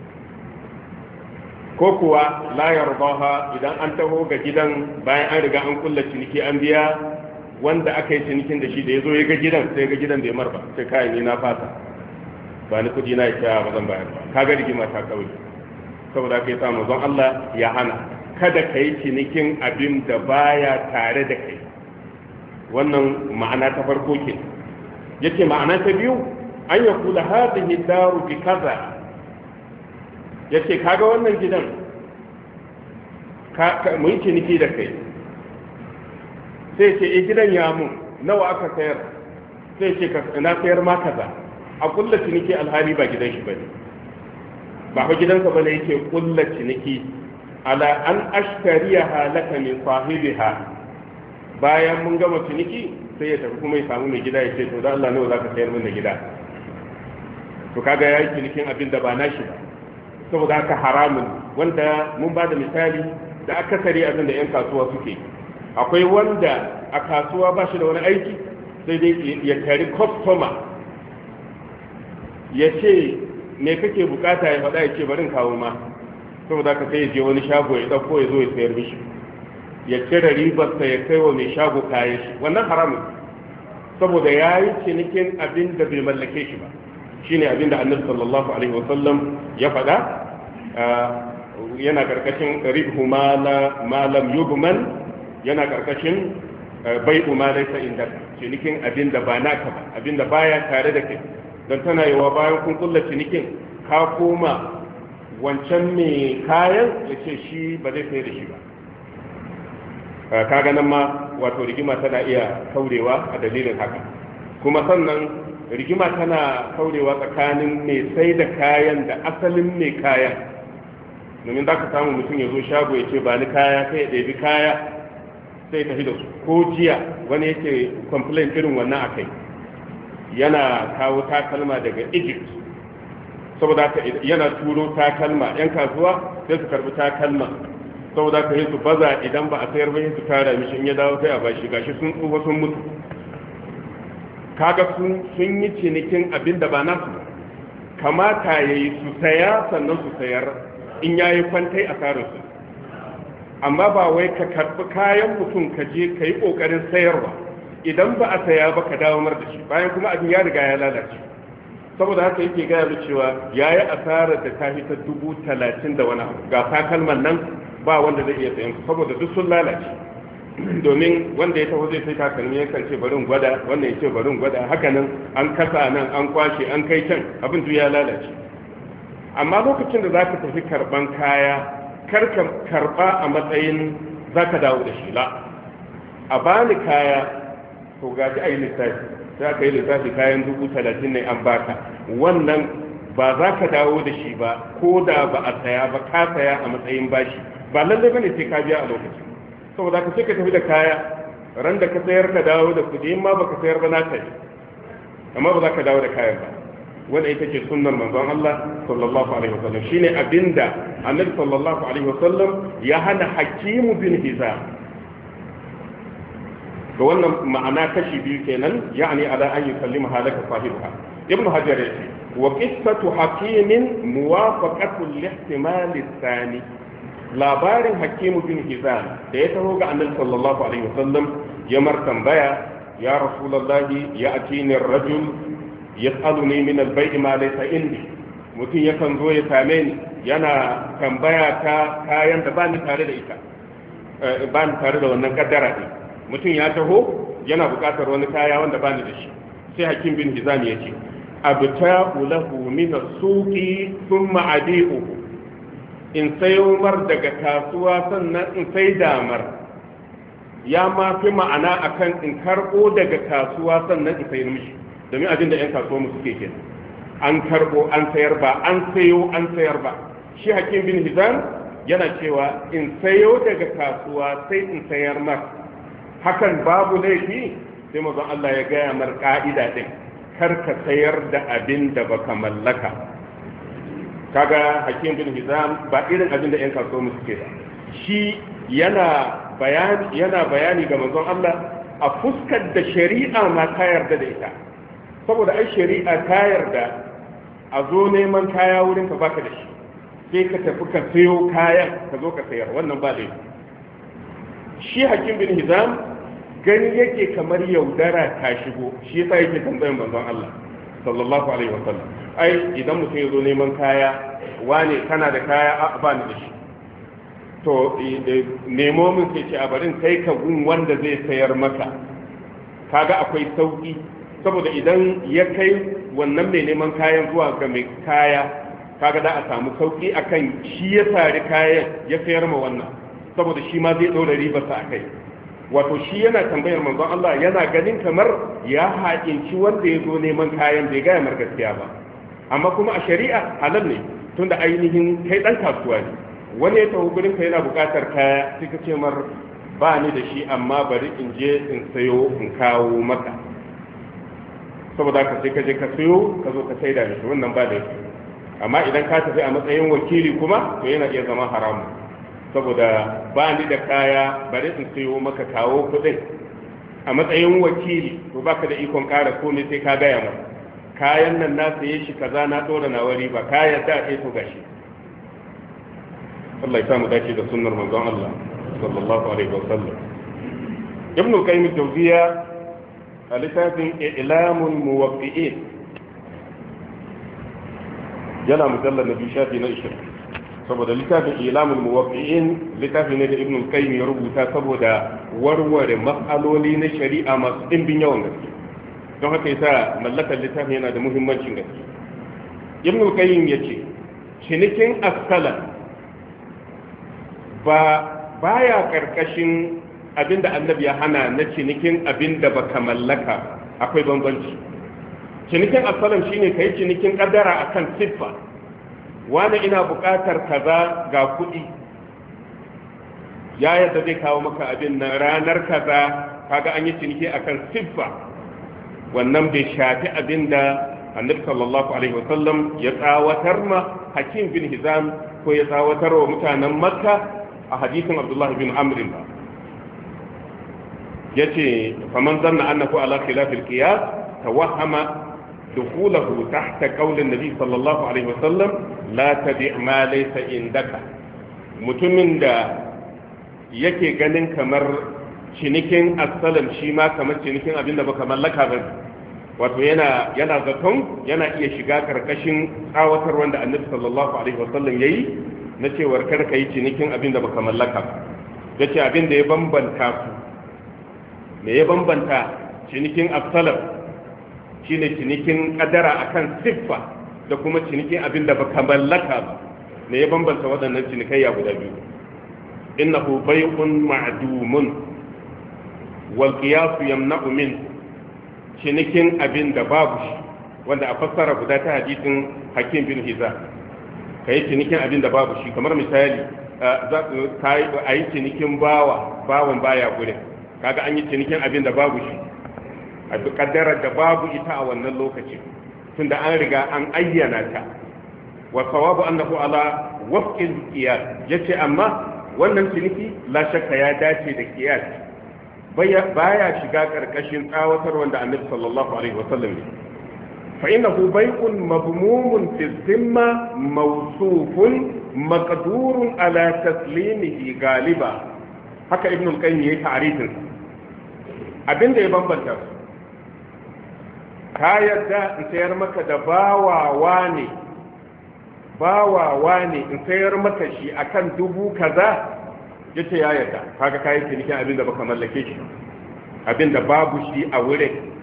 ko kuwa la yardaha idan an taho ga gidan bayan an riga an kulla ciniki an biya wanda aka yi cinikin da shi, da ya zo ya ga gidan sai ga gidan bai marba, sai kayan ni na fata ba ni kudi na ya ba zan bayar ba, kaga rigima ta kawai. saboda kai sa manzon Allah ya hana kada ka yi cinikin abin da baya tare da kai. wannan ma'ana ta farko ke. yace ma'ana ta biyu an ya kula hadhihi daru bi kaza, yace kaga wannan gidan ka mu yi ciniki da kai, sai ce eh gidan ya mun nawa aka sayar, sai ce na sayar ma kaza, a kulla ciniki alhali ba gidan shi bane, ba fa gidansa bane, yake kulla ciniki ala an ashtariyaha laka min sahibiha. bayan mun gama ciniki sai ya tafi kuma ya samu mai gida ya ce to da Allah nawa zaka sayar min da gida, to kaga yayi cinikin abin da ba nashi ba. saboda haka haramun, wanda mun ba da misali da akasari abin da yan kasuwa suke. akwai wanda a kasuwa ba shi da wani aiki sai dai ya kari customer ya ce me kake bukata, ya faɗa ya ce barin kawo ma, saboda ka sai ya je wani shago ya ɗauko ya zo ya sayar mishi, ya cire ribarsa ya kai wa mai shago kayan shi. wannan haramun, saboda ya yi cinikin abin da bai mallake shi ba. shine abin da annabi sallallahu alaihi wasallam ya faɗa, yana karkashin ribhu ma lam yubman, yana karkashin bai'u ma laysa indaka, cinikin abin da ba naka ba, abin da baya tare da kai. don tana yawa bayan kun kulla cinikin ka koma wancan mai kayan ya ce shi ba zai sai da shi ba. kaga nan ma wato rigima tana iya kaurewa a dalilin haka. kuma sannan rigima tana kaurewa tsakanin mai sai da kayan da asalin mai kayan, domin za ka samu mutum ya zo shago ya ce ba ni kaya, sai ya ɗebi kaya sai tafi da su. ko jiya wani yake complain irin wannan akai, yana kawo takalma daga Egypt, saboda haka yana turo takalma, yan kasuwa sai su karbi takalma, saboda haka yin su baza, idan ba a sayar ba yin su tara mishi, in ya dawo sai a bashi, gashi sun tsufa sun mutu. kaga sun sun yi cinikin abin da ba nasu, kamata yayi su saya sannan su sayar, in yayi kwantai a tsarin su. amma ba wai ka karbi kayan mutum ka je ka yi kokarin sayarwa, idan ba a saya ba ka dawo mar da shi, bayan kuma abin ya riga ya lalace. saboda haka yake gaya da cewa ya yi asarar da ta fi ta dubu talatin da wani abu ga takalman nan ba wanda zai iya sayan saboda duk sun lalace domin wanda ya taho zai sai takalmi ya kan ce barin gwada wannan ya ce barin gwada haka nan an kasa nan an kwashe an kai can abin duk ya lalace amma lokacin da za ka tafi karban kaya kar ka karba a matsayin za ka dawo da shi la a bani kaya to gaji a yi lissafi za ka yi lissafi kayan dubu talatin ne an baka wannan ba za ka dawo da shi ba ko da ba a saya ba ka saya a matsayin bashi ba lallai bane sai ka biya a lokacin saboda ka ce ka tafi da kaya ran da ka sayar ka dawo da kudi ma baka sayar ba na tafi amma ba za ka dawo da kayan ba wanda ita ce sunnar manzon Allah sallallahu alaihi wasallam shine abinda annabi sallallahu alaihi wasallam ya hana hakimu bin hizam to wannan ma'ana kashi biyu kenan yani ala an yusallima halaka sahibiha ibnu hajar yace wa qissatu hakimin muwafaqatu al-ihtimal ath-thani labarin hakimu bin hizam da ya taho ga annabi sallallahu alaihi wasallam ya mar tambaya ya rasulullahi ya atini ar-rajul yas'aluni min al-bay'i ma laysa indi mutum yakan zo ya same ni yana tambaya ta kayan da bani tare da ita bani tare da wannan kaddara din mutum ya taho yana bukatar wani kaya wanda bani da shi sai hakim bin hizam ya ce abta'u lahu min as-suqi thumma abi'uhu in sayo mar daga kasuwa sannan in sai damar ya ma fi ma'ana akan in karbo daga kasuwa sannan in sayar mishi domin abin da 'yan kasuwa mu suke kenan an karbo an sayar ba an sayo an sayar ba shi hakim bin hizam yana cewa in sayo daga kasuwa sai in sayar mar hakan babu laifi sai mazan Allah ya gaya mar ka'ida din kar ka sayar da abin da baka mallaka kaga hakim bin hizam ba irin abin da yan kasuwa mu suke da shi yana bayani yana bayani ga manzon Allah a fuskar da shari'a ma ta yarda da ita saboda ai shari'a ta yarda a zo neman kaya wurin ka baka da shi sai ka tafi ka sayo kayan ka zo ka sayar wannan ba laifi shi hakim bin hizam gani yake kamar yaudara ta shigo shi yasa yake tambayar manzon Allah sallallahu alaihi wasallam ai idan mutum ya zo neman kaya wane kana da kaya a ba ni da shi to nemo min sai ce a barin kai ka gun wanda zai sayar maka kaga akwai sauki saboda idan ya kai wannan mai neman kayan zuwa ga mai kaya kaga da a samu sauki akan shi ya sari kayan ya sayar ma wannan saboda shi ma zai ɗora ribarsa a kai wato shi yana tambayar manzon Allah yana ganin kamar ya haƙinci wanda ya zo neman kayan bai gaya mar gaskiya ba amma kuma a shari'a halal ne tunda ainihin kai dan kasuwa ne wani ya taho gurin ka yana buƙatar kaya sai ka ce mar ba ni da shi amma bari in je in sayo in kawo maka saboda ka sai ka je ka sayo ka zo ka saida da shi wannan ba da shi amma idan ka tafi a matsayin wakili kuma to yana iya zama haramu saboda ba ni da kaya bari in sayo maka kawo kuɗin a matsayin wakili to baka da ikon ƙara komai sai ka gaya masa kayan nan na saye shi kaza na dora na wari ba kayan da ake to gashi Allah ya samu dace da sunnar manzon Allah sallallahu alaihi wasallam ibn qayyim al-jawziya a littafin ilamul muwaqqi'in yana mujallal na shafi na ishirin saboda littafin ilamul muwaqqi'in littafi ne da ibn qayyim ya rubuta saboda warware mas'aloli na shari'a masu dimbin yawan gaske don haka yasa mallakar littafin yana da muhimmancin gaske ibn qayyim yace cinikin as-salam ba baya karkashin abinda annabi ya hana na cinikin abinda baka mallaka akwai bambanci cinikin as-salam shine kai cinikin kaddara akan siffa wani ina buƙatar kaza ga kuɗi ya yadda zai kawo maka abin nan ranar kaza kaga an yi ciniki akan siffa wannan bai shafi abin da annabi sallallahu alaihi wasallam ya tsawatar ma hakim bin hizam ko ya tsawatar wa mutanen makka a hadisin abdullahi bin amrin ba yace faman zanna annahu ala khilafil qiyas tawahhama دخوله تحت قول النبي صلى الله عليه وسلم لا تبيع ما ليس عندك mutumin da yake ganin kamar cinikin asalam shi ma kamar cinikin abin da baka mallaka ba wato yana yana zaton yana iya shiga karkashin tsawatar wanda annabi sallallahu alaihi wasallam yayi na cewar kar ka yi cinikin abin da baka mallaka ba yace abin da ya bambanta su me ya bambanta cinikin as-salaf shine cinikin kadara akan siffa da kuma cinikin abin da baka mallaka ba me ya bambanta waɗannan cinikayya guda biyu innahu bay'un ma'dumun wal qiyas yamna'u min cinikin abin da babu shi wanda a fassara guda ta hadisin Hakim bin Hizam kai cinikin abin da babu shi kamar misali a yi cinikin bawa bawan baya gurin kaga an yi cinikin abin da babu shi a kaddarar da babu ita a wannan lokaci tunda an riga an ayyana ta wa sawabu annahu ala wafqil qiyas yace amma wannan ciniki la shakka ya dace da qiyas baya shiga karkashin tsawatar wanda annabi sallallahu alaihi wasallam ne fa innahu bay'un mabmumun fi dhimma mawsufun maqdurun ala taslimihi galiba haka ibn al-qayyim yayi ta'rifin abinda ya bambanta su ka yadda in sayar maka da bawawa ne bawawa ne in sayar maka shi akan dubu kaza yace ya yarda kaga kai cinikin abinda baka mallake shi abinda babu shi a wurin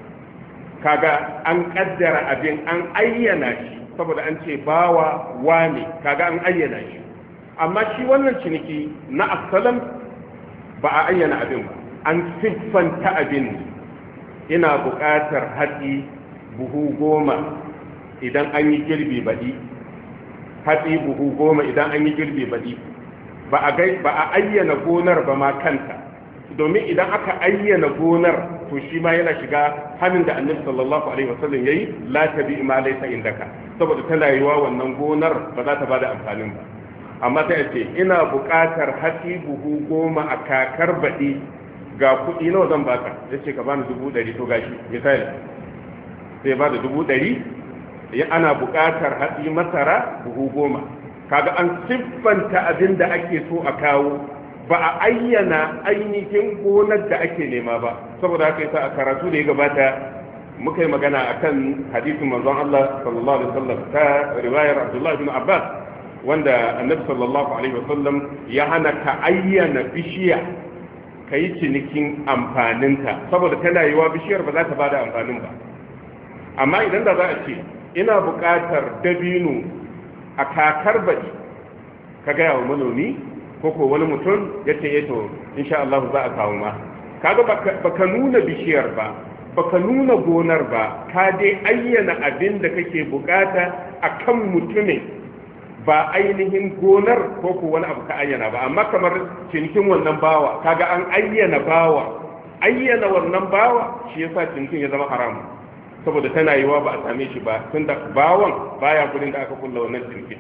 kaga an kaddara abin an ayyana shi saboda an ce bawa wane kaga an ayyana shi amma shi wannan ciniki na asalan ba a ayyana abin ba an siffanta abin ina buƙatar hatsi buhu goma idan an yi girbi baɗi hatsi buhu goma idan an yi girbi baɗi ba a gai ba a ayyana gonar ba ma kanta domin idan aka ayyana gonar to shi ma yana shiga hannun da annabi sallallahu alaihi wasallam yayi la tabi ma laysa indaka saboda tana yiwa wannan gonar ba za ta bada amfanin ba amma sai ce ina buƙatar hatsi buhu goma a kakar baɗi ga kuɗi nawa zan baka yace ka bani dubu ɗari to gashi misali sai ba da dubu ɗari ana buƙatar hatsi masara buhu goma kaga an siffanta abin da ake so a kawo ba a ayyana ainihin gonar da ake nema ba saboda haka yasa a karatu da ya gabata muka yi magana akan hadisin manzon Allah sallallahu alaihi wasallam ta riwayar Abdullah ibn Abbas wanda annabi sallallahu alaihi wasallam ya hana ka ayyana bishiya kai cinikin amfaninta saboda tana yiwa bishiyar ba za ta bada amfanin ba amma idan da za a ce ina buƙatar dabino a kakar baɗi ka gaya wa manomi ko ko wani mutum ya ce to insha Allah za a kawo ma kaga baka nuna bishiyar ba baka nuna gonar ba ka dai ayyana abin da kake bukata akan mutumin ba ainihin gonar ko ko wani abu ka ayyana ba amma kamar cinikin wannan bawa kaga an ayyana bawa ayyana wannan bawa shi yasa cinikin ya zama haramu saboda tana yiwa ba a same shi ba tunda bawan baya gurin da aka kulla wannan cinikin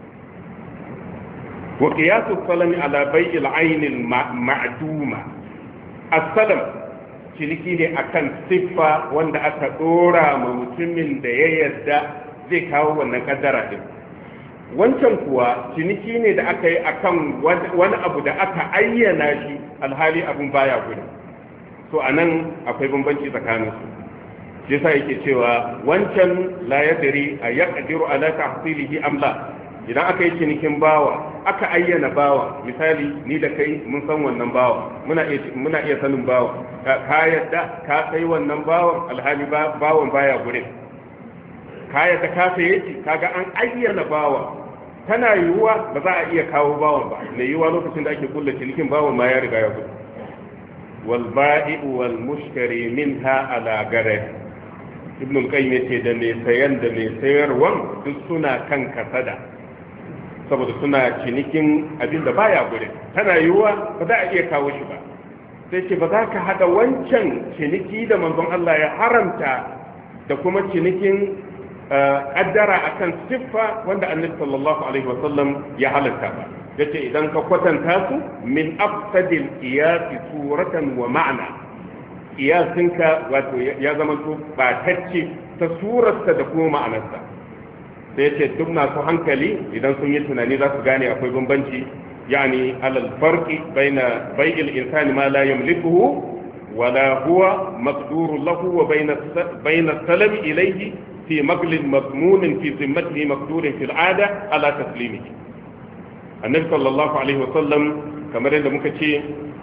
wa qiyasu salami ala bai'il ayn ma'duma as-salam ciniki ne akan siffa wanda aka dora ma mutumin da ya yarda zai kawo wannan kaddara din wancan kuwa ciniki ne da aka yi akan wani abu da aka ayyana shi alhali abun baya gudu to anan akwai bambanci tsakanin su shi yasa yake cewa wancan la yadri ayaqdiru ala tahsilihi am la idan aka yi cinikin bawa aka ayyana bawa misali ni da kai mun san wannan bawa muna iya muna iya sanin bawa ka yadda ka sai wannan bawan alhali bawan baya gurin ka yadda ka saye shi kaga an ayyana bawa tana yiwuwa ba za a iya kawo bawan ba mai yiwuwa lokacin da ake kulla cinikin bawan ma ya riga ya gudu wal ba'i'u wal mushtari minha ala garad ibn al-qayyim yace da mai sayan da mai sayarwan duk suna kan kasada saboda suna cinikin abin da baya gurin tana yiwuwa ba za a iya kawo shi ba sai ce ba za ka hada wancan ciniki da manzon Allah ya haramta da kuma cinikin kaddara akan siffa wanda annabi sallallahu alaihi wasallam ya halatta ba yace idan ka kwatanta su min afsadil qiyas suratan wa ma'na qiyasinka wato ya zama to batacce ta surarsa da kuma ma'anarsa sai yace duk masu hankali idan sun yi tunani za su gane akwai bambanci yani alal farqi baina bai'il insani ma la yamlikuhu wala huwa maqdurun lahu wa bayna bayna salami ilayhi fi maglin madmunin fi zimmatihi maqdurin fil 'ada ala taslimihi. annabi sallallahu alaihi wasallam kamar yadda muka ce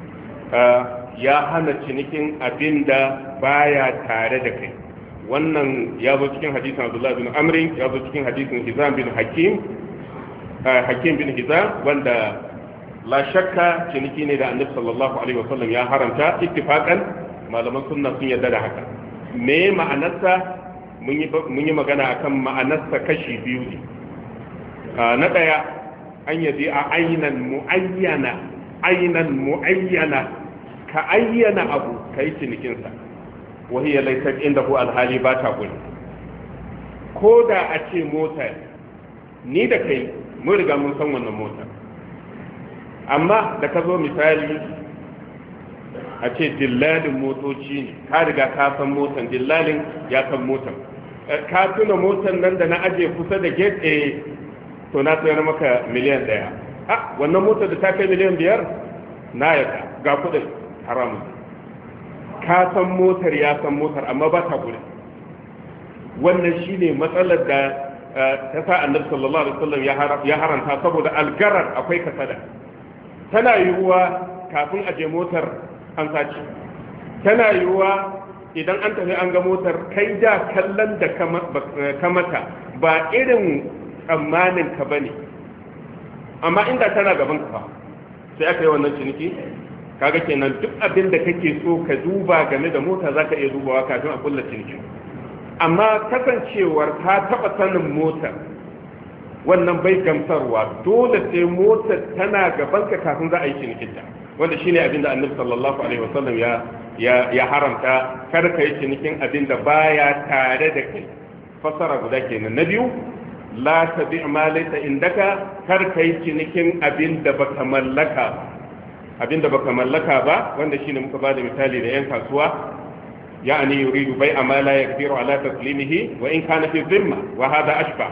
ya hana cinikin abinda baya tare da kai. wannan ya zo cikin hadisin Abdullah bin Amr, ya zo cikin hadisin Hizam bin Hakim Hakim bin Hizam, wanda la shakka ciniki ne da annabi sallallahu alaihi wasallam ya haramta ittifaqan, malaman sunna sun yarda da haka. me ma'anarsa? mun yi mun yi magana akan ma'anarsa kashi biyu ne. na daya an yabi a aynan muayyana aynan muayyana ka ayyana abu kai cinikin sa wa hiya laysat indahu alhali ba ta gudu. ko da a ce mota ni da kai mun riga mun san wannan mota, amma da ka zo misali a ce dillalin motoci ne, ka riga ka san motan, dillalin ya san motan, ka tuna motan nan da na aje kusa da gate a to na sayar maka miliyan daya. a wannan motar da ta kai miliyan biyar na yaka ga kudin haramun. ka san motar ya san motar amma ba ta kudin. wannan shine matsalar da ta sa annabi sallallahu alaihi wasallam ya haranta, saboda algarar akwai kasada. tana yiwuwa kafin aje motar an sace, tana yiwuwa idan an tafi an ga motar kai da kallon da ka mata ba irin tsammanin ka bane, amma inda tana gaban ka fa sai aka yi wannan ciniki, kaga kenan duk abin da kake so ka duba game da mota zaka iya dubawa kafin a kulla ciniki. amma kasancewar ka taba sanin motar wannan bai gamsarwa, dole sai motar tana gaban ka kafin za a yi cinikinta, wanda shine abin da annabi sallallahu alaihi wasallam ya ya ya haramta. kar ka yi cinikin abin da baya tare da kai. fasara guda kenan. na biyu, la tabi' ma laysa indaka, kar ka yi cinikin abin da baka mallaka ba. abin da baka mallaka ba, wanda shine muka bada misali da yan kasuwa, يعني يريد بيع ما لا يقدر على تسليمه وإن كان في الذمة، وهذا أشبه.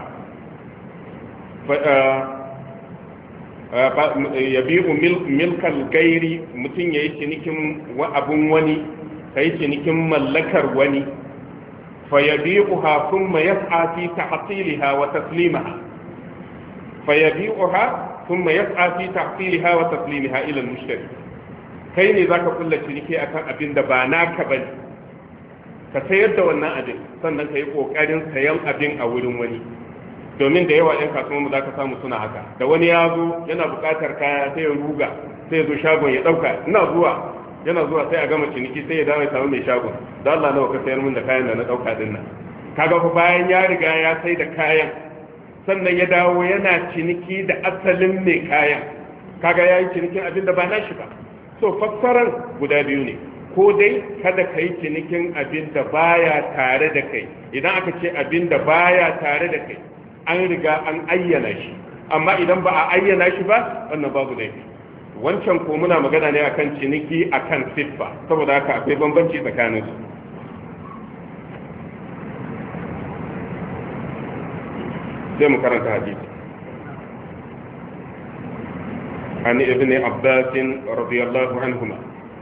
يبيع ملك الغير، متين يشنكم وأبن وني فيشنكم ملكر وني فيبيعها ثم يسعى في تحصيلها وتسليمها فيبيعها ثم يسعى في تحصيلها وتسليمها إلى المشتري. كيني ذاك كل شنكي أكان أبن دباناك بني ka sayar da wannan abin, sannan ka yi ƙoƙarin sayan abin a wurin wani, domin da yawa 'yan kasuwanmu za ka samu suna haka. da wani ya zo yana buƙatar kaya sai ya ruga, sai ya zo shagon ya ɗauka, ina zuwa yana zuwa sai a gama ciniki, sai ya dawo ya samu mai shagon, da Allah nawa ka sayar min da kayan da na ɗauka din nan. kaga fa bayan ya riga ya sai da kayan, sannan ya dawo yana ciniki da asalin mai kayan, kaga ya yi cinikin abin da ba nashi ba. so fassarar guda biyu ne, ko dai kada ka yi cinikin abin da baya tare da kai. idan aka ce abin da baya tare da kai an riga an ayyana shi, amma idan ba a ayyana shi ba wannan babu laifi. wancan ko muna magana ne akan ciniki akan siffa, saboda haka akwai bambanci tsakanin su. sai mu karanta hadisi. an ibn Abbas radiyallahu anhuma,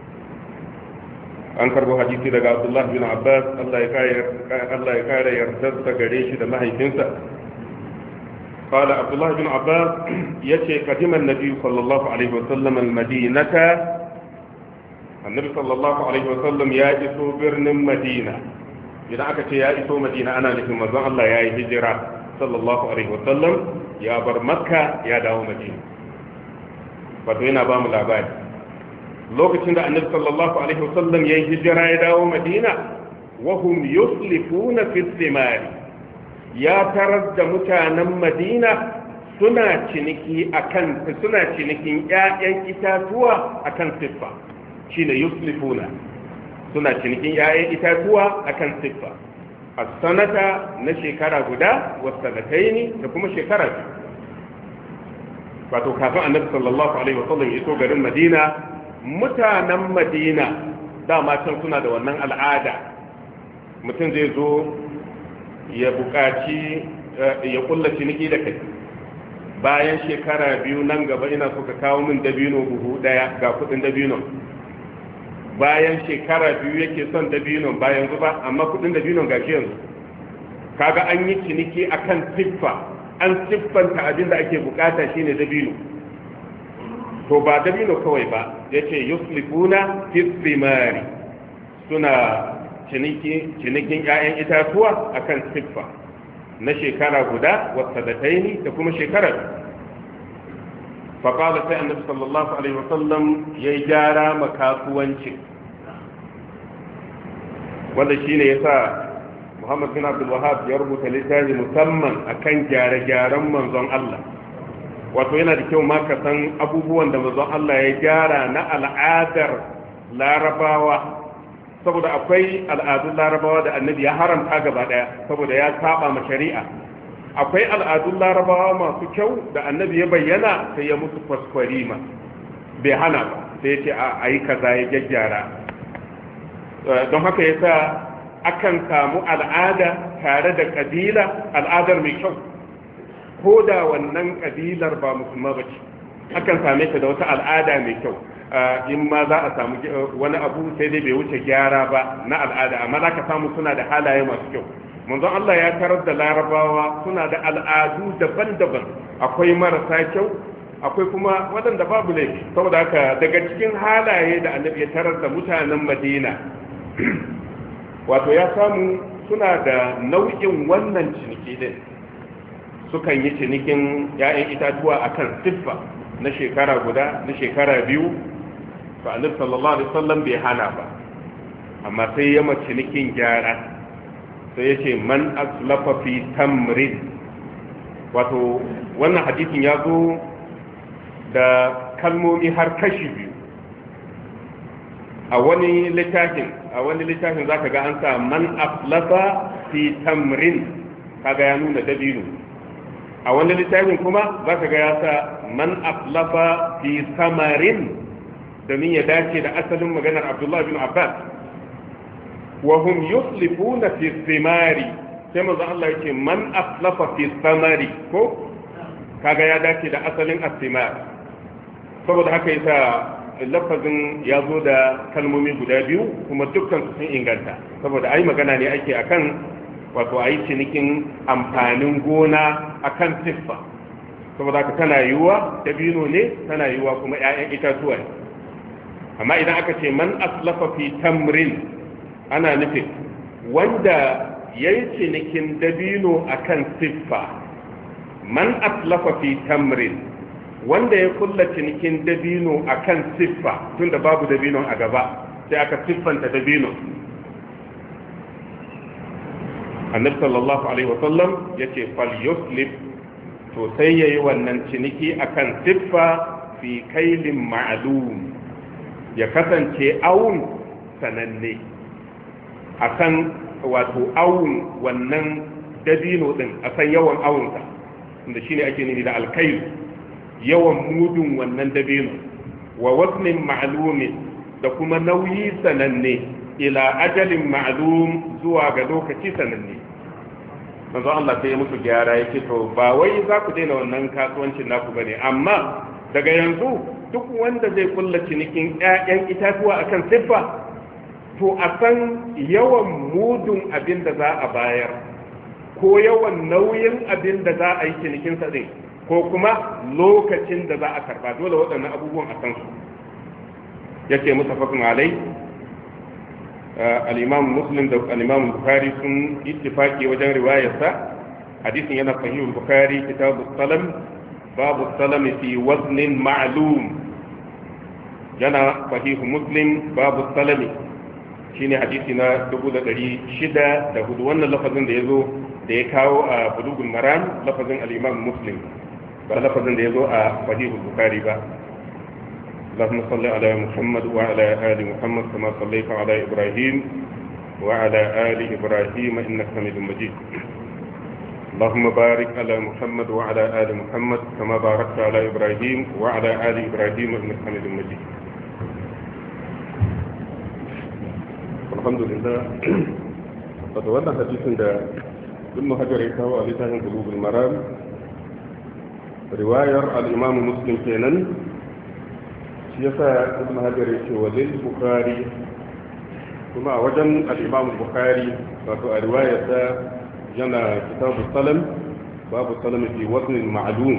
an karbo hadisi daga Abdullah bin Abbas, Allah ya kare yardarsa gare shi da mahaifinsa. qala Abdullah bin Abbas yace kadima annabi sallallahu alaihi wasallam almadinata, annabi sallallahu alaihi wasallam ya iso birnin Madina. idan aka ce ya iso Madina ana nufin manzon Allah ya yi hijira sallallahu alaihi wasallam, ya bar Makka ya dawo Madina. wato yana ba mu labari lokacin da annabi sallallahu alaihi wasallam ya yi hijira ya dawo Madina, wa hum yuslifuna fi thimari, ya tarar da mutanen Madina suna ciniki akan suna cinikin ƴaƴan itatuwa akan siffa, shine yuslifuna, suna cinikin ƴaƴan itatuwa akan siffa. as-sanata na shekara guda, was sanataini da kuma shekara biyu. wato kafin annabi sallallahu alaihi wasallam ya iso garin Madina, mutanen Madina dama can suna da wannan al'ada. mutum zai zo ya buƙaci ya kulla ciniki da kai, bayan shekara biyu nan gaba ina so ka kawo min dabino buhu daya ga kudin dabino. bayan shekara biyu yake son dabinon bayan zuba amma kudin dabinon gashi yanzu kaga an yi ciniki akan siffa an siffanta abin da ake bukata shine dabino to ba dabino kawai ba yace yuslifuna fi thimari suna ciniki cinikin ƴaƴan itatuwa akan siffa na shekara guda wasadataini da kuma shekara faƙala sai annabi sallallahu alaihi wasallam ya yi gyara makasuwanci wanda shi ne ya sa muhammad bin abdul wahab ya rubuta littafi musamman akan gyare-gyaren manzon Allah wato yana da kyau ma ka san abubuwan da manzon Allah ya gyara na al'adar larabawa saboda akwai al'adun larabawa da annabi ya haramta gaba daya saboda ya saba ma shari'a akwai al'adun larabawa masu kyau da annabi ya bayyana sai ya musu kwaskwarima bai hana ba sai ya ce a yi kaza ya gyaggyara don haka ya sa akan samu al'ada tare da ƙabila al'adar mai kyau ko da wannan ƙabilar ba musulma ba ce akan same ta da wata al'ada mai kyau in ma za a samu wani abu sai dai bai wuce gyara ba na al'ada amma za ka samu suna da halaye masu kyau manzon Allah ya tarar da larabawa suna da al'adu daban-daban akwai marasa kyau akwai kuma waɗanda babu laifi saboda haka daga cikin halaye da annabi ya tarar da mutanen madina wato ya samu suna da nau'in wannan ciniki din sukan yi cinikin 'ya'yan itatuwa akan siffa na shekara guda na shekara biyu to annabi sallallahu alaihi wasallam bai hana ba amma sai ya mace cinikin gyara sai ya ce man aslafa fi tamrin wato wannan hadisin ya zo da kalmomi har kashi biyu a wani littafin a wani littafin zaka ga an sa man aslafa fi tamrin kaga ya nuna dabino a wani littafin kuma zaka ga ya sa man aslafa fi samarin domin ya dace da asalin maganar Abdullah bin Abbas وهم يصلفون في الثمار كما ذا الله يقول من أصلف في الثمار ko kaga ya dace da asalin as-thimar saboda haka yasa lafazin ya zo da kalmomi guda biyu kuma dukkan su sun inganta saboda ai magana ne ake akan wato ai cinikin amfanin gona akan siffa saboda haka tana yiwuwa dabino ne tana yiwuwa kuma ƴaƴan itatuwa ne amma idan aka ce man aslafa fi tamrin ana nufin wanda ya yi cinikin dabino a kan siffa man aslafa fi tamrin wanda ya kulla cinikin dabino a kan siffa tun da babu dabino a gaba sai aka siffanta dabino annabi sallallahu alaihi wasallam ya ce fal yuslif to sai ya yi wannan ciniki a kan siffa fi kailin ma'alum ya kasance awun sananne a kan wato awun wannan dabino din a san yawan awunsa inda shine ake nufi da alkailu yawan mudun wannan dabino wa wasnin ma'lumin da kuma nauyi sananne ila ajalin ma'lum zuwa ga lokaci sananne manzo Allah sai ya musu gyara yake to ba wai za ku daina wannan kasuwancin naku bane amma daga yanzu duk wanda zai kulla cinikin ƴaƴan itatuwa akan siffa to a san yawan mudun abin da za a bayar ko yawan nauyin abin da za a yi cinikinsa din ko kuma lokacin da za a karba dole waɗannan abubuwan a san su yake mutafakun alai al-imam muslim da al-imam bukhari sun ittifaki wajen riwayarsa hadisin yana sahihul bukhari kitabu salam babu salam fi waznin ma'lum yana sahihu muslim babu salami shine hadisi na dubu da ɗari shida da hudu wannan lafazin da ya zo da ya kawo a bulugul maram lafazin al-imam muslim ba lafazin da ya zo a sahihul bukhari ba اللهم صل على محمد وعلى آل محمد كما صليت على إبراهيم وعلى آل إبراهيم إنك حميد مجيد اللهم بارك على محمد وعلى آل محمد كما باركت على إبراهيم وعلى آل إبراهيم إنك حميد مجيد الحمد لله فتولى حديث ابن حجر يكاو على لسان قلوب المرام رواية الإمام مسلم كينان shi yasa ibn hajar ya ce wa lil bukhari kuma a wajen al-imam bukhari wato a riwayarsa yana kitabu salam babu salam fi wazn ma'lum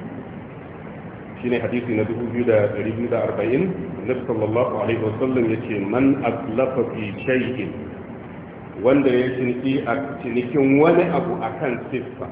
shine hadisi na dubu biyu da biyu da arba'in annabi sallallahu alaihi wasallam yace man aslafa fi shay'in wanda ya ciniki a cinikin wani abu akan siffa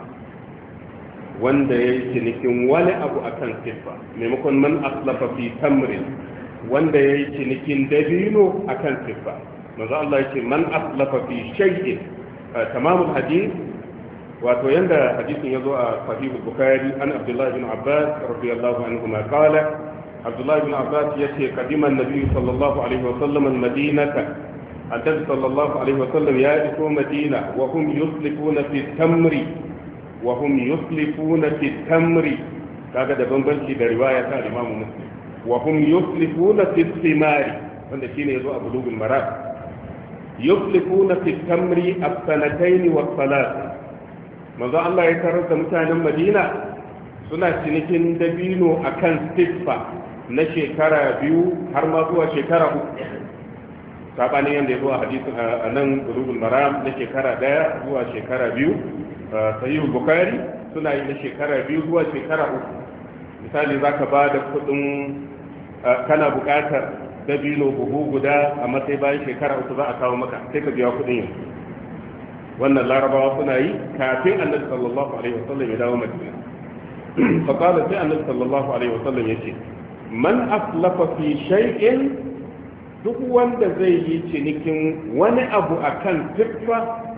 wanda ya yi cinikin wani abu akan siffa maimakon man aslafa fi tamrin wanda ya yi cinikin dabino akan siffa manzo Allah ya ce man aslafa fi shay'in tamamul hadith wato yanda hadisin yazo a sahih bukhari an abdullah ibn abbas radiyallahu anhu ma qala abdullah ibn abbas yace qadima an-nabi sallallahu alaihi wa sallam al-madinata annabi sallallahu alaihi wa sallam ya iso madina wa hum yuslifuna fi tamri wa hum yuslifuna fi tamri kaga da bambanci da riwaya ta imam muslim wa hum yuslifuna fi thimari wanda shine yazo a bulugul maram yuslifuna fi tamri as-sanatayn wa thalath manzo Allah ya tarar da mutanen Madina suna cinikin dabino akan siffa na shekara biyu har ma zuwa shekara uku sabanin yanda yazo a hadisin a nan bulugul maram na shekara daya zuwa shekara biyu sahih bukhari suna yi na shekara biyu zuwa shekara uku misali zaka ba da kudin kana bukatar dabino buhu guda a matsayi bayan shekara uku za a kawo maka sai ka biya kudin yanzu wannan larabawa suna yi kafin annabi sallallahu alaihi wasallam ya dawo madina fa qala sai annabi sallallahu alaihi wasallam yace man aslafa fi shay'in duk wanda zai yi cinikin wani abu akan siffa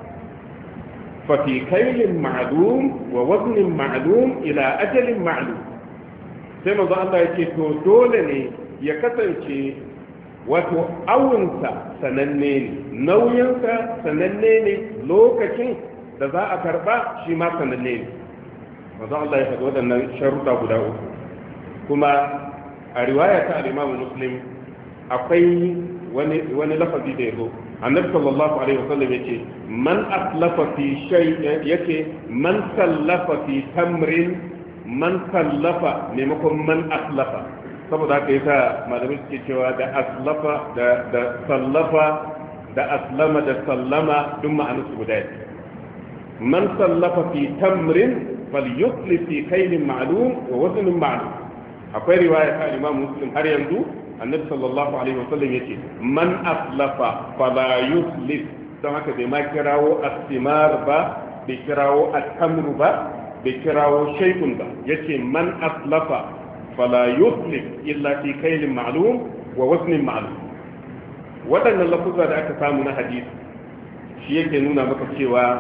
fa fi kaylin ma'lum wa waznin ma'lum ila ajalin ma'lum sai manzo Allah yake to dole ne ya kasance wato awunsa sananne ne nauyinsa sananne ne lokacin da za a karba shi ma sananne ne manzo Allah ya faɗi waɗannan sharuɗa guda uku kuma a riwaya ta al-Imam Muslim akwai wani wani lafazi da yazo annabi sallallahu alaihi wasallam yace man aslafa fi shay yake man sallafa fi tamrin man sallafa maimakon man aslafa saboda haka yasa malamai suke cewa da aslafa da da sallafa da aslama da sallama duk ma'anarsu guda ne man sallafa fi tamrin falyuslif fi kaylin ma'lum wa waznin ma'lum akwai riwaya ta Imam Muslim har yanzu annabi sallallahu alaihi wasallam yace man aslafa fala yuslif don haka bai ma kirawo astimar ba bai kirawo at-tamru ba bai kirawo shay'un ba yace man aslafa fala yuslif illa fi kaylin ma'lum wa waznin ma'lum wadannan lafuzza da aka samu na hadisi shi yake nuna maka cewa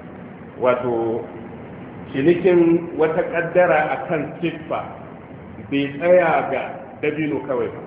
wato cinikin wata kaddara akan siffa bai tsaya ga dabino kawai ba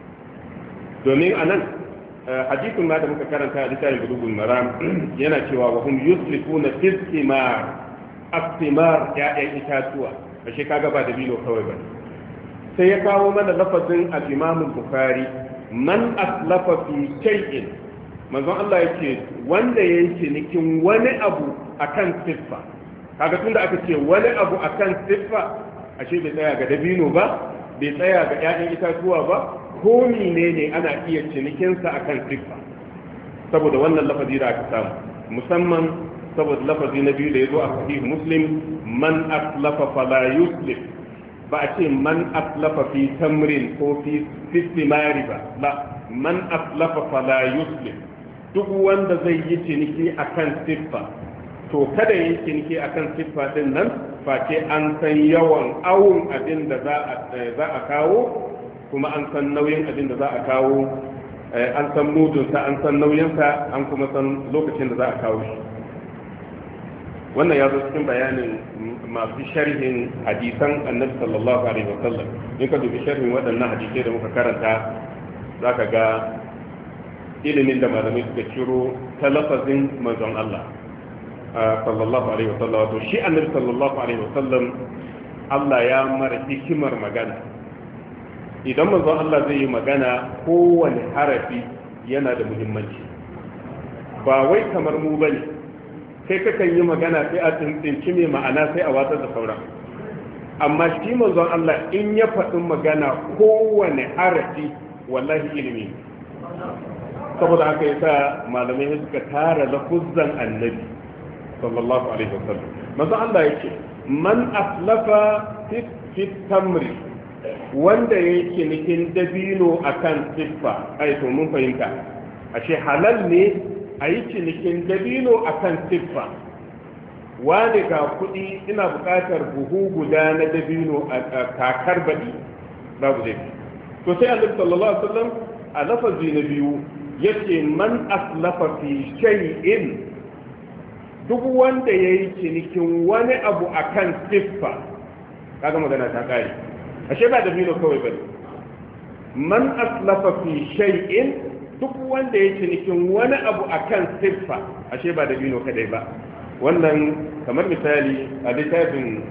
domin anan hadisin ma da muka karanta a littafin bulugul maram yana cewa wa hum yuslifuna fi thimar as-thimar ya'yan itatuwa ashe kaga ba dabino kawai ba sai ya kawo mana lafazin al-Imam Bukhari man aslafa fi shay'in manzon Allah yake wanda yayin cinikin wani abu akan siffa kaga tunda aka ce wani abu akan siffa ashe bai tsaya ga dabino ba bai tsaya ga ƴaƴan itatuwa ba ko menene ana iya cinikin sa akan siffa saboda wannan lafazi da aka samu musamman saboda lafazi na biyu da yazo a sahih Muslim man aslafa fala yuslif ba a ce man aslafa fi tamrin ko fi fistimari ba la man aslafa fala yuslim duk wanda zai yi ciniki akan siffa to kada yi ciniki akan siffa din nan face an san yawan awun abin da za a kawo kuma an san nauyin abin da za a kawo an san mudunsa an san nauyinsa an kuma san lokacin da za a kawo shi wannan ya zo cikin bayanin masu sharhin hadisan annabi sallallahu alaihi wasallam in ka dubi sharhin waɗannan hadisai da muka karanta za ka ga ilimin da malamai suka ciro ta lafazin manzon Allah sallallahu alaihi wasallam wato shi annabi sallallahu alaihi wasallam Allah ya mara hikimar magana idan manzon Allah zai yi magana kowane harafi yana da muhimmanci ba wai kamar mu bane kai kakan yi magana sai a tsinci mai ma'ana sai a watsar da sauran amma shi manzon Allah in ya faɗi magana kowane harafi wallahi ilimi saboda haka yasa malamai suka tara lafuzzan annabi sallallahu alaihi wasallam manzon Allah yake man aslafa fi tamri wanda yake cinikin dabino akan siffa ai to mun fahimta ashe halal ne a yi cinikin dabino akan siffa wani ga kuɗi ina buƙatar buhu guda na dabino a kakar baɗi babu dai to sai annabi sallallahu alaihi wasallam a lafazi na biyu yace man aslafa fi shay'in duk wanda yayi cinikin wani abu akan siffa kaga magana ta kare ashe ba dabino kawai bane man aslafa fi shay'in duk wanda yayi cinikin wani abu akan siffa ashe ba dabino kadai ba wannan kamar misali a littafin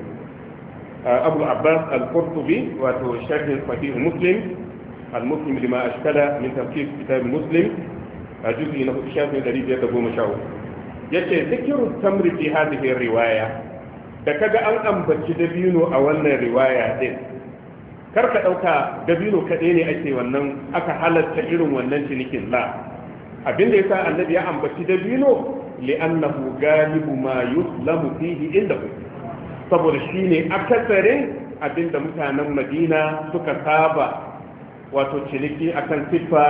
abu abbas al-qurtubi wato sharhin sahih muslim al-muslim lima ashkala min tafsir kitab muslim a juz'i na shafin ɗari biyar da goma sha uku yace zikiru tamri fi hadhihi riwaya da kaga an ambaci dabino a wannan riwaya din kar ka dauka dabino kadai ne ake wannan aka halatta irin wannan cinikin la abinda yasa annabi ya ambaci dabino li'annahu galibu ma yuslamu fihi indahu saboda shine akasarin abinda mutanen Madina suka saba wato ciniki akan siffa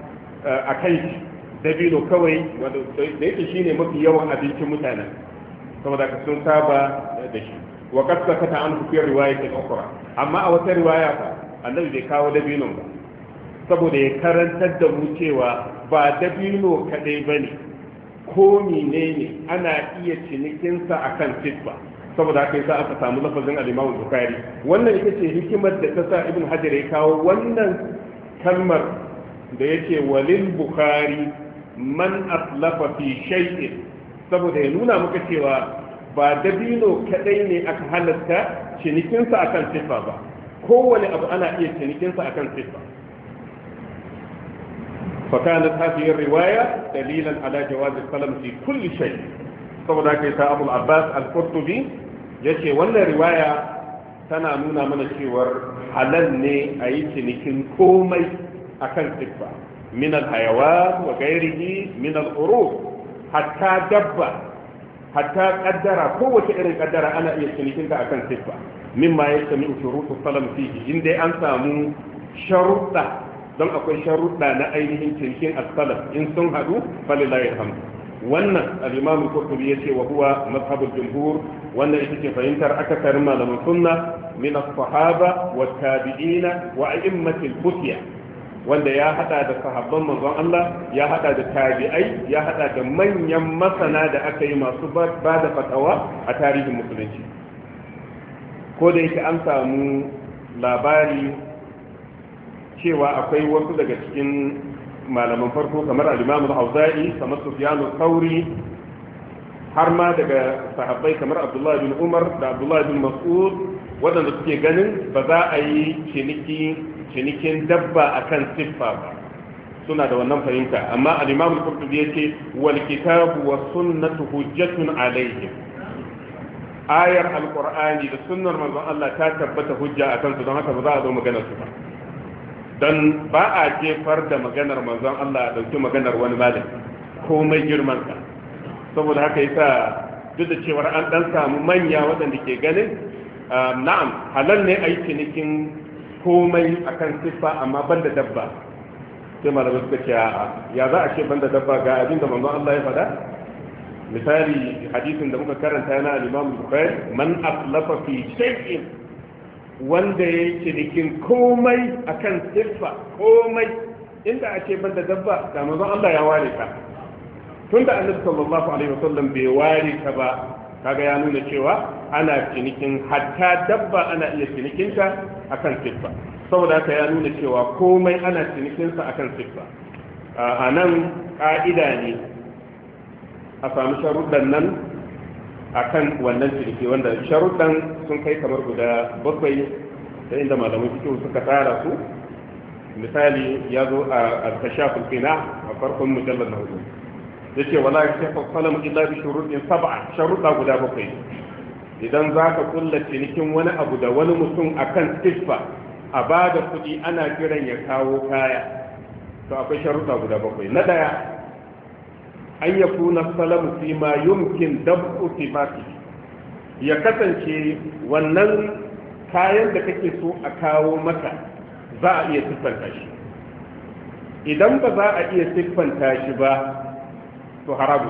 akan dabino kawai wanda da yake shine mafi yawan abincin mutanen saboda ka sun saba da shi wa qad sakata an fi riwayatin ukhra amma a wata riwaya fa annabi bai kawo dabinon ba saboda ya karantar da mu cewa ba dabino kadai bane ko menene ana iya cinikinsa akan siffa saboda haka yasa aka samu lafazin al-Imam Bukhari wannan ita ce hikimar da ta sa Ibn Hajar ya kawo wannan kalmar da yake walil Bukhari man aslafa fi shay'in saboda ya nuna maka cewa ba dabino kadai ne aka halatta cinikinsa akan siffa ba kowane abu ana iya cinikinsa akan siffa فكانت هذه الرواية دليلا على جواز السلم في كل شيء saboda haka yasa Abu Abbas al-Qurtubi yace wannan riwaya tana nuna mana cewar halal ne a yi cinikin komai akan siffa min al-hayawan wa ghairihi min al-uruf hatta dabba hatta kaddara kowace irin kaddara ana iya cinikin ta akan siffa mimma yastami shurutu salam fihi inda an samu sharuɗa don akwai sharuɗa na ainihin cinikin as-salaf in sun hadu falilahi alhamdu wannan al-imam al-qurtubi yace wa huwa mazhabul jumhur wannan ita ce fahimtar akasarin malaman sunna min as-sahaba wa tabi'ina wa a'immatil futya wanda ya hada da sahabban manzon Allah ya hada da tabi'ai ya hada da manyan masana da aka yi masu ba da fatawa a tarihin musulunci ko da yake an samu labari cewa akwai wasu daga cikin malaman farko kamar al-Imam al-Auza'i kamar Sufyan al-Thawri har ma daga sahabbai kamar Abdullah bin Umar da Abdullah bin Mas'ud wadanda suke ganin ba za a yi ciniki cinikin dabba akan siffa ba suna da wannan fahimta amma al-Imam al-Qurtubi yace wal kitabu was sunnatu hujjatun alaihim ayar al-Qur'ani da sunnar manzon Allah ta tabbata hujja akan su don haka ba za a zo magana su ba don ba a jefar da maganar manzon Allah a ɗauki maganar wani malami komai girman ka saboda haka yasa duk da cewar an dan samu manya waɗanda ke ganin na'am halal ne a yi cinikin komai akan siffa amma ban da dabba sai malamai suka ce ya za a ce ban da dabba ga abin da manzon Allah ya faɗa misali hadisin da muka karanta yana al-Imam Bukhari man aslafa fi shay'in wanda ya yi cinikin komai akan siffa komai inda a ce banda dabba da manzon Allah ya ware ka tunda annabi sallallahu alaihi wasallam bai ware ka ba kaga ya nuna cewa ana cinikin hatta dabba ana iya cinikin ta akan siffa saboda haka ya nuna cewa komai ana cinikin sa akan siffa a nan ka'ida ne a samu sharuɗan nan akan wannan ciniki wanda sharuɗan sun kai kamar guda bakwai da inda malamin fiqh suka tsara su misali ya zo a al-kashaf al-qina a farkon mujallad na hudu yace wala yasihu salam illa bi shurutin sab'a sharuɗa guda bakwai idan za ka kulla cinikin wani abu da wani mutum akan siffa a ba da kuɗi ana kiran ya kawo kaya to akwai sharuɗa guda bakwai. Na ɗaya an ya kuna salamu fi ma yumkin dabu sifati, ya kasance wannan kayan da kake so a kawo maka za a iya siffanta shi. Idan ba za a iya siffanta shi ba to haramu,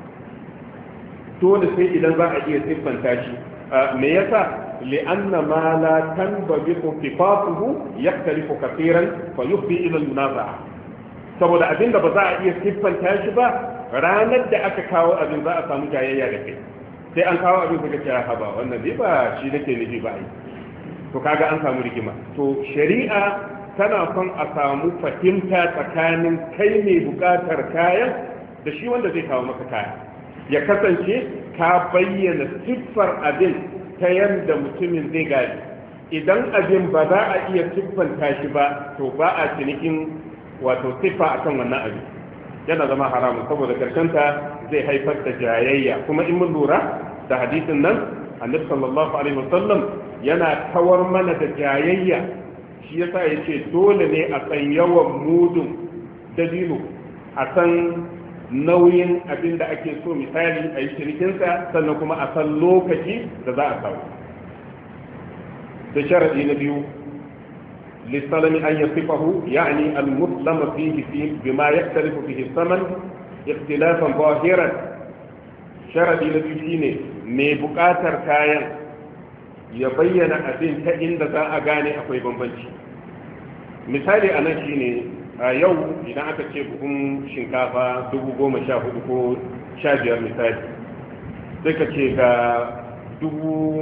dole sai idan za a iya siffanta shi. me yasa li'anna ma la tanbabiqu sifatuhu yaktalifu kaseeran fa yufdi ila al-munaza'a, saboda abinda ba za a iya siffanta shi ba ranar da aka kawo abin za a samu jayayya da kai, sai an kawo abin daga cewa haba wannan bai ba shi nake nufi ba ai, to kaga an samu rigima. To shari'a tana son a samu fahimta tsakanin kai mai bukatar kayan da shi wanda zai kawo maka kaya, ya kasance ka bayyana siffar abin ta yadda mutumin zai gani. Idan abin ba za a iya siffanta shi ba to ba a cinikin wato siffa akan wannan abin, yana zama haramun, saboda ta zai haifar da jayayya. Kuma in mun lura da hadisin nan, annabi sallallahu alaihi wasallam yana kawar mana da jayayya, shi yasa yace dole ne a san yawan mudun dabino, a san nauyin abin da ake so misali a yi cinikinsa, sannan kuma a san lokaci da za a kawo. Da sharadi na biyu lissalami an yi sifahu yani al-muslama fihi fi bima yaktarifu fihi saman ikhtilafan zahiran. Sharadi na biyu shine mai bukatar kayan ya bayyana abin ta inda za a gane akwai bambanci. Misali a nan shine a yau idan aka ce buhun shinkafa dubu goma sha hudu ko sha biyar misali, sai ka ce ga dubu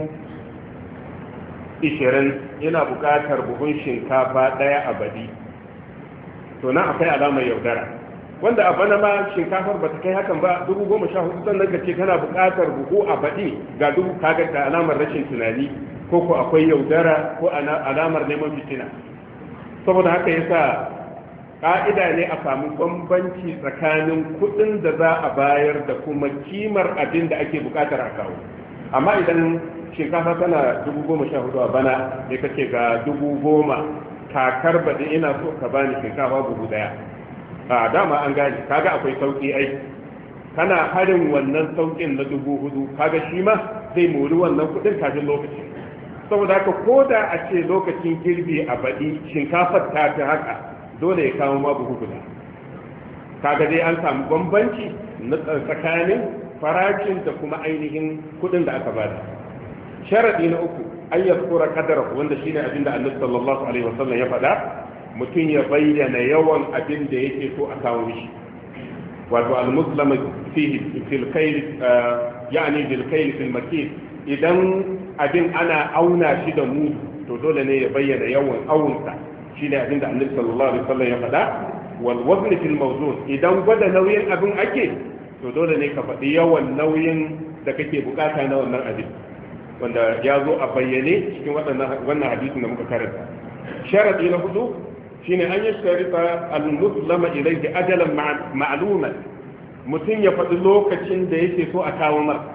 ishirin yana buƙatar buhun shinkafa ɗaya a badi, to nan akwai alamar yaudara, wanda a bana ma shinkafar ba ta kai hakan ba dubu goma sha hudu, sannan ka ce kana buƙatar buhu a badi ga dubu, kaga da alamar rashin tunani ko ko akwai yaudara ko alamar neman fitina. Saboda haka yasa ƙa'ida ne a samu bambanci tsakanin kuɗin da za a bayar da kuma kimar abin da ake buƙatar a kawo. Amma idan shinkafa tana dubu goma sha hudu a bana sai kake ga dubu goma, kakar baɗi ina so ka bani shinkafa buhu ɗaya, a dama an gane, kaga akwai sauƙi ai, kana harin wannan sauƙin na dubu hudu, kaga shi ma zai mori wannan kuɗin kafin lokaci. Saboda haka ko da a ce lokacin girbi a baɗi shinkafar ta fi haka, dole ya kawo ma buhu guda. Kaga dai an samu bambanci na tsakanin farashin da kuma ainihin kudin da aka bada. Sharadi na uku an yazkura qadara, wanda shine abinda Annabi sallallahu alaihi wasallam ya faɗa, mutum ya bayyana yawan abin da yake so a kawo mishi. Wato al-muslim fihi fil kayl yani bil kayl fil makil, idan abin ana auna shi da mudu to dole ne ya bayyana yawan awunsa, shi ne abinda annabi sallallahu alaihi wasallam ya faɗa. Wal wazn fil mawzun, idan gwada nauyin abin ake to dole ne ka faɗi yawan nauyin da kake bukata na wannan abin, wanda ya zo a bayyane cikin wannan hadisin da muka karanta. Sharadi na hudu shine an yashtarifa al-muslima ilayhi ajalan ma'luman, mutum ya faɗi lokacin da yake so a kawo masa.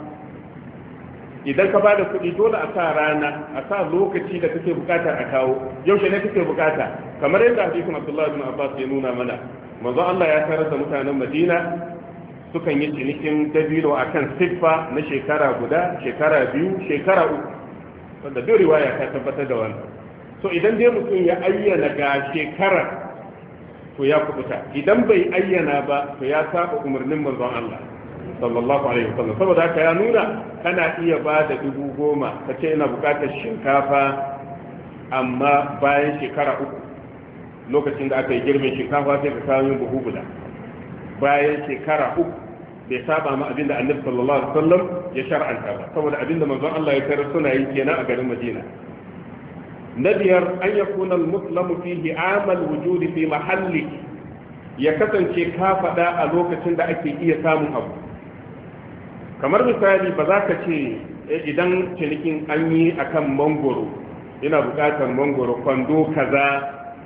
Idan ka bada kuɗi dole a sa rana, a sa lokaci da kake bukatar a kawo, yaushe ne kake bukata, kamar yadda hadisin Abdullah bin Abbas ya nuna mana. Manzo Allah ya tarar da mutanen Madina sukan yi cinikin dabino akan siffa na shekara guda, shekara biyu, shekara uku, wanda duk riwaya ta tabbatar da wannan. So idan dai mutum ya ayyana ga shekara to ya kubuta, idan bai ayyana ba to ya saba umarnin manzon Allah sallallahu alaihi wasallam. Saboda haka ya nuna kana iya ba da dubu goma ka ce ina bukatar shinkafa amma bayan shekara uku, lokacin da aka yi girbin shinkafa sai ka kawo yin buhu guda bayan shekara uku, bai saba ma abinda annabi sallallahu alaihi wasallam ya shar'anta ba, saboda abinda manzon Allah ya tarar suna yi kenan a garin Madina. Na biyar an yakuna al-muslamu fihi amal wujudi fi mahalli, ya kasance ka faɗa a lokacin da ake iya samun abu. Kamar misali ba za ka ce idan cinikin an yi akan mangoro, ina buƙatar mangoro kwando kaza,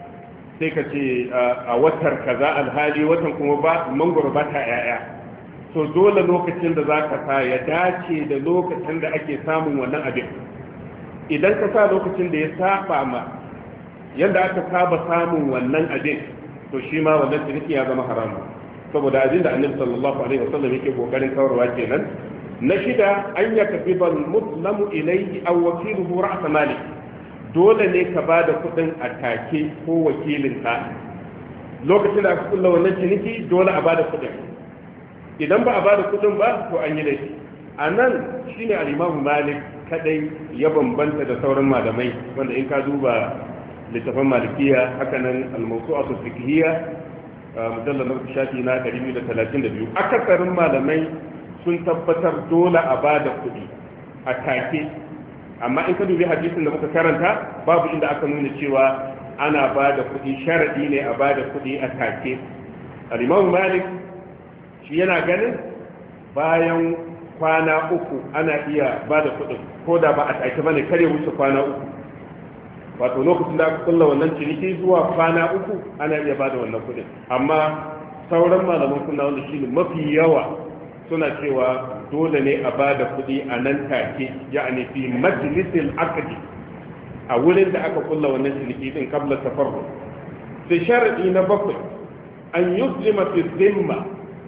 sai ka ce a watar kaza, alhali watan kuma ba mangoro ba ta yaya, to dole lokacin da za ka sa ya dace da lokacin da ake samun wannan abin. Idan ka sa lokacin da ya saba ma yadda aka saba samun wannan abin, to shi ma wannan ciniki ya zama haramu, saboda abin da annabi sallallahu alaihi wasallam yake kokarin kawarwa kenan. Na shida, an ya kafi bal muslamu ilayhi aw wakiluhu ra's mali, dole ne ka bada kudin a take ko wakilin ka lokacin da aka kulla wannan ciniki, dole a bada kudin. Idan ba a bada kudin ba, to an yi laifi. Anan shine al-Imam Malik kadai ya bambanta da sauran malamai, wanda in ka duba littafin malikiya, haka nan al-mawsu'atu fiqhiyya mujallal na shafi na ɗari biyu da talatin da biyu, akasarin malamai sun tabbatar dole a bada kuɗi a take. Amma in ka dubi hadisin da muka karanta, babu inda aka nuna cewa ana bada kuɗi, sharadi ne a bada kuɗi a take. al-Imam Malik shi yana ganin bayan kwana uku ana iya bada kuɗin, ko da ba a take bane, kare wuce kwana uku. Wato lokacin da aka kulla wannan ciniki zuwa kwana uku ana iya bada wannan kudin. Amma sauran malaman sunna, wanda shine mafi yawa, suna cewa dole ne a bada kudi a nan take, ya'ani fi majlisil aqdi, a wurin da aka kulla wannan ciniki din qabla tafarruq. Sai sharadi na bakwai, an yuslima fi dhimma,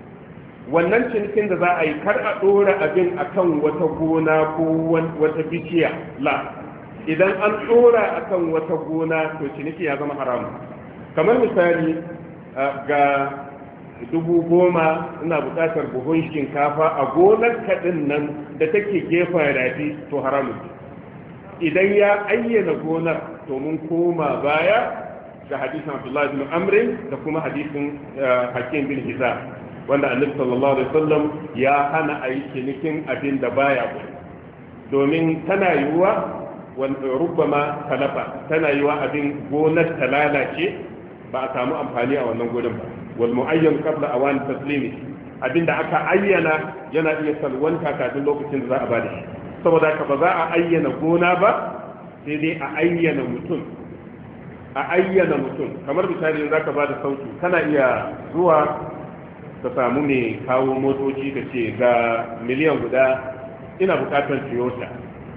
wannan cinikin da za a yi kar a dora abin akan wata gona ko wata bishiya, la, idan an tsora akan wata gona, to ciniki ya zama haramu. Kamar misali, ga dubu goma ina buƙatar buhun shinkafa a gonar kaɗin nan da take gefen rafi, to haramu. Idan ya ayyana gonar, to mun koma baya ga hadisin Abdullahi bin Amrin da kuma hadisin Hakim bin Hizam, wanda Annabi sallallahu alaihi wasallam ya hana a yi cinikin abin da baya gudu, domin tana yiwuwa rubbama talafa, tana yi wa abin gonar ta lalace, ba a samu amfani a wannan gurin ba. Wal mu'ayyan qabla awan taslimi, abinda aka ayyana yana iya salwanta kafin lokacin da za a bada shi. Saboda haka ba za a ayyana gona ba, sai dai a ayyana mutum. A ayyana mutum, kamar misali in zaka bada sautu, kana iya zuwa ka samu mai kawo motoci ka ce ga miliyan guda ina bukatar Toyota,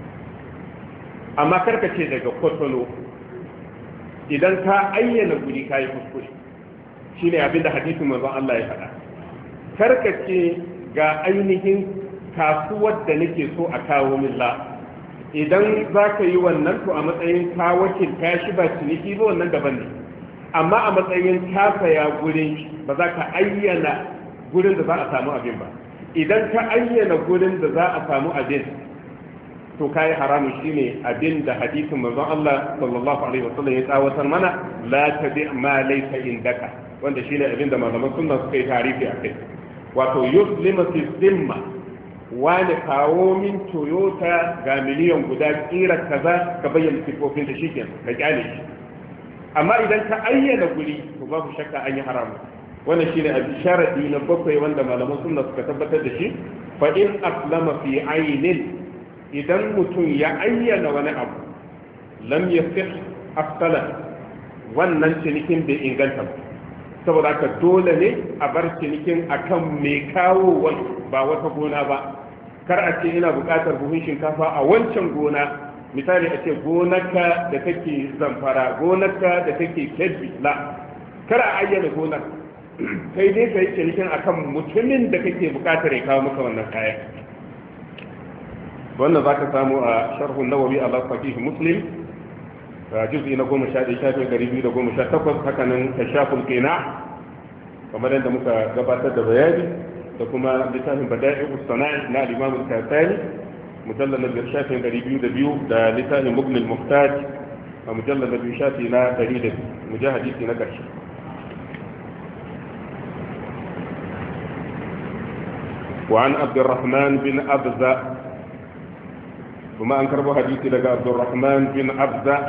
amma karka ce daga Kotono. Idan ka ayyana guri ka yi kuskure, shi ne abinda hadisin manzon Allah ya faɗa. Karka ce ga ainihin kasuwar da nake so a kawo min, la. Idan za ka yi wannan, to a matsayin ka wakilta shi ba ciniki ba, wannan daban ne. Amma a matsayin ka saya gurin, ba za ka ayyana gurin da za a samu abin ba. Idan ka ayyana gurin da za a samu abin, to kai haramun, shine abin da hadisin manzon Allah sallallahu alaihi wasallam ya tsawatar mana, la tabi ma laysa indaka, wanda shine abin da malaman sunna suka yi tarihi akai. Wato yuslima fi zimma, wani kawo min Toyota ga miliyan guda kira kaza, ka bayyana sifofin da shikenan ka kyale shi. Amma idan ka ayyana guri, to babu shakka an yi haramun. Wannan shine abin sharadi na bakwai wanda malaman sunna suka tabbatar da shi. Fa in aslama fi aynin, idan mutum ya ayyana wani abu, lam yasih afsala, wannan cinikin bai inganta ba. Saboda haka dole ne a bar cinikin akan mai kawo wani, ba wata gona ba. Kar a ce ina buƙatar buhun shinkafa a wancan gona, misali a ce gonarka da take Zamfara, gonarka da take Kebbi, la, kar a ayyana gonar, kai dai ka yi cinikin akan mutumin da kake buƙatar ya kawo maka wannan kaya. wannan za ka samu a sharhun nawawi ala sahih muslim juz'i na goma sha ɗaya shafin ɗari biyu da goma sha takwas, haka nan kashaful qina kamar yadda muka gabatar da bayani, da kuma littafin bada'i'us sana'i na al-imam al-kasani mujallal na biyar shafin ɗari biyu da biyu, da littafin mughnil muhtaj a mujallal na biyu shafi na ɗari da biyu, mujahadisi na ƙarshe. وعن عبد الرحمن بن أبزة، وما أنكر حديثي لك عبد الرحمن بن أبزة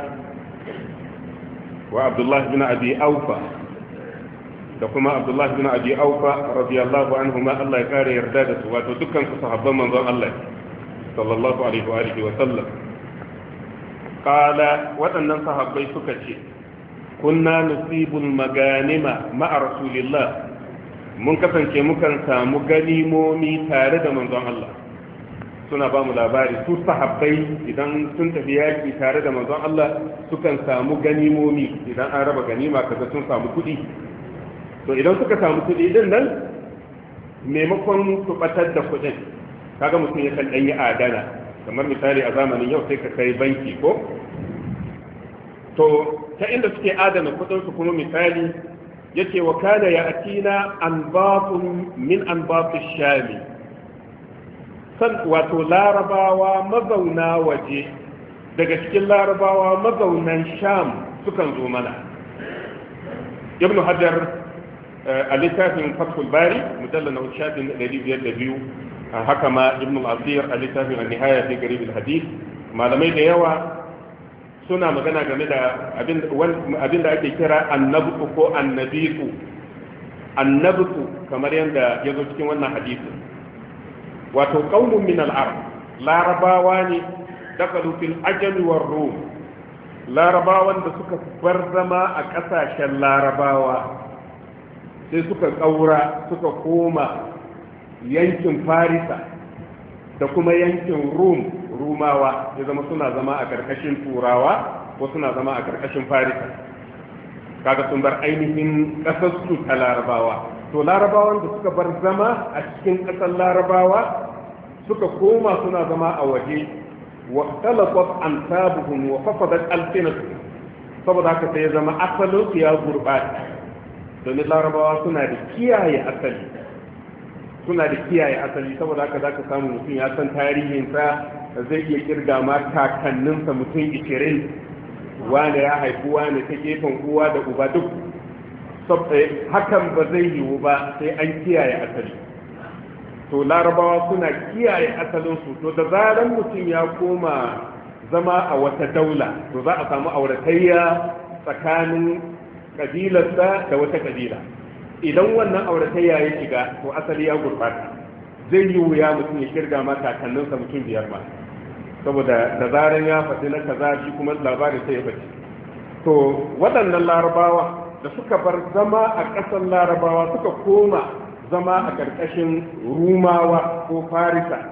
وعبد الله بن أبي أوفى، وكما عبد الله بن أبي أوفى رضي الله عنهما الله يكاري يردادته وتدكن صحابة من ظن الله صلى الله عليه وآله وسلم قال وأن صحابي سكتي كنا نصيب المغانم مع رسول الله mun kasance mukan samu ganimomi tare da manzon Allah. Suna ba mu labari su sahabbai idan sun tafi yaki tare da manzon Allah sukan samu ganimomi idan an raba ganima kaga sun samu kuɗi. To idan suka samu kuɗi din nan maimakon su batar da kuɗin kaga mutum ya kan ɗan yi adana, kamar misali a zamanin yau sai ka kai banki ko to ta inda suke adana kuɗinsu kuma misali yake wa kana ya atina anbatun min anbatish shami, san wato larabawa mazauna waje daga cikin larabawa mazaunan sham sukan zo mana. ibnu hajar a littafin fathul bari mujallal na shafin ɗari biyar da biyu, haka ma ibnu al-asir a littafin an-nihaya fi garib al-hadith, malamai da yawa suna magana game da abin da ake kira annabtu ko annabitu. Annabtu kamar yadda ya zo cikin wannan hadisi, wato qaumun min al-arab, larabawa ne dakalu fil ajami war rum, larabawan da suka bar zama a kasashen larabawa sai suka kaura suka koma yankin farisa da kuma yankin rum, rumawa ya zama suna zama a karkashin turawa ko suna zama a karkashin farisa. Kaga sun bar ainihin kasarsu ta larabawa. To larabawan da suka bar zama a cikin kasar larabawa suka koma suna zama a waje, wa talaqat ansabuhum wa fasadat alsinatuhum, saboda haka sai ya zama asalin su ya gurbata. Domin larabawa suna da kiyaye asali suna da kiyaye asali saboda haka za ka samu mutum ya san tarihinsa, zai iya kirga ma kakanninsa mutum ishirin, wane ya haifi wane ta gefen uwa da uba duk. Hakan ba zai yiwu ba sai an kiyaye asali. To larabawa suna kiyaye asalinsu, to da zaran mutum ya koma zama a wata daula to za a samu auratayya tsakanin kabilarsa da wata kabila. Idan wannan auratayya ya shiga to asali ya gurbata, zai yi wuya mutum ya kirga ma kakanninsa mutum biyar ba, saboda da zaran ya faɗi na kaza shi kuma labarin sai ya faɗi. To waɗannan larabawa da suka bar zama a ƙasar larabawa suka koma zama a ƙarƙashin rumawa ko farisa,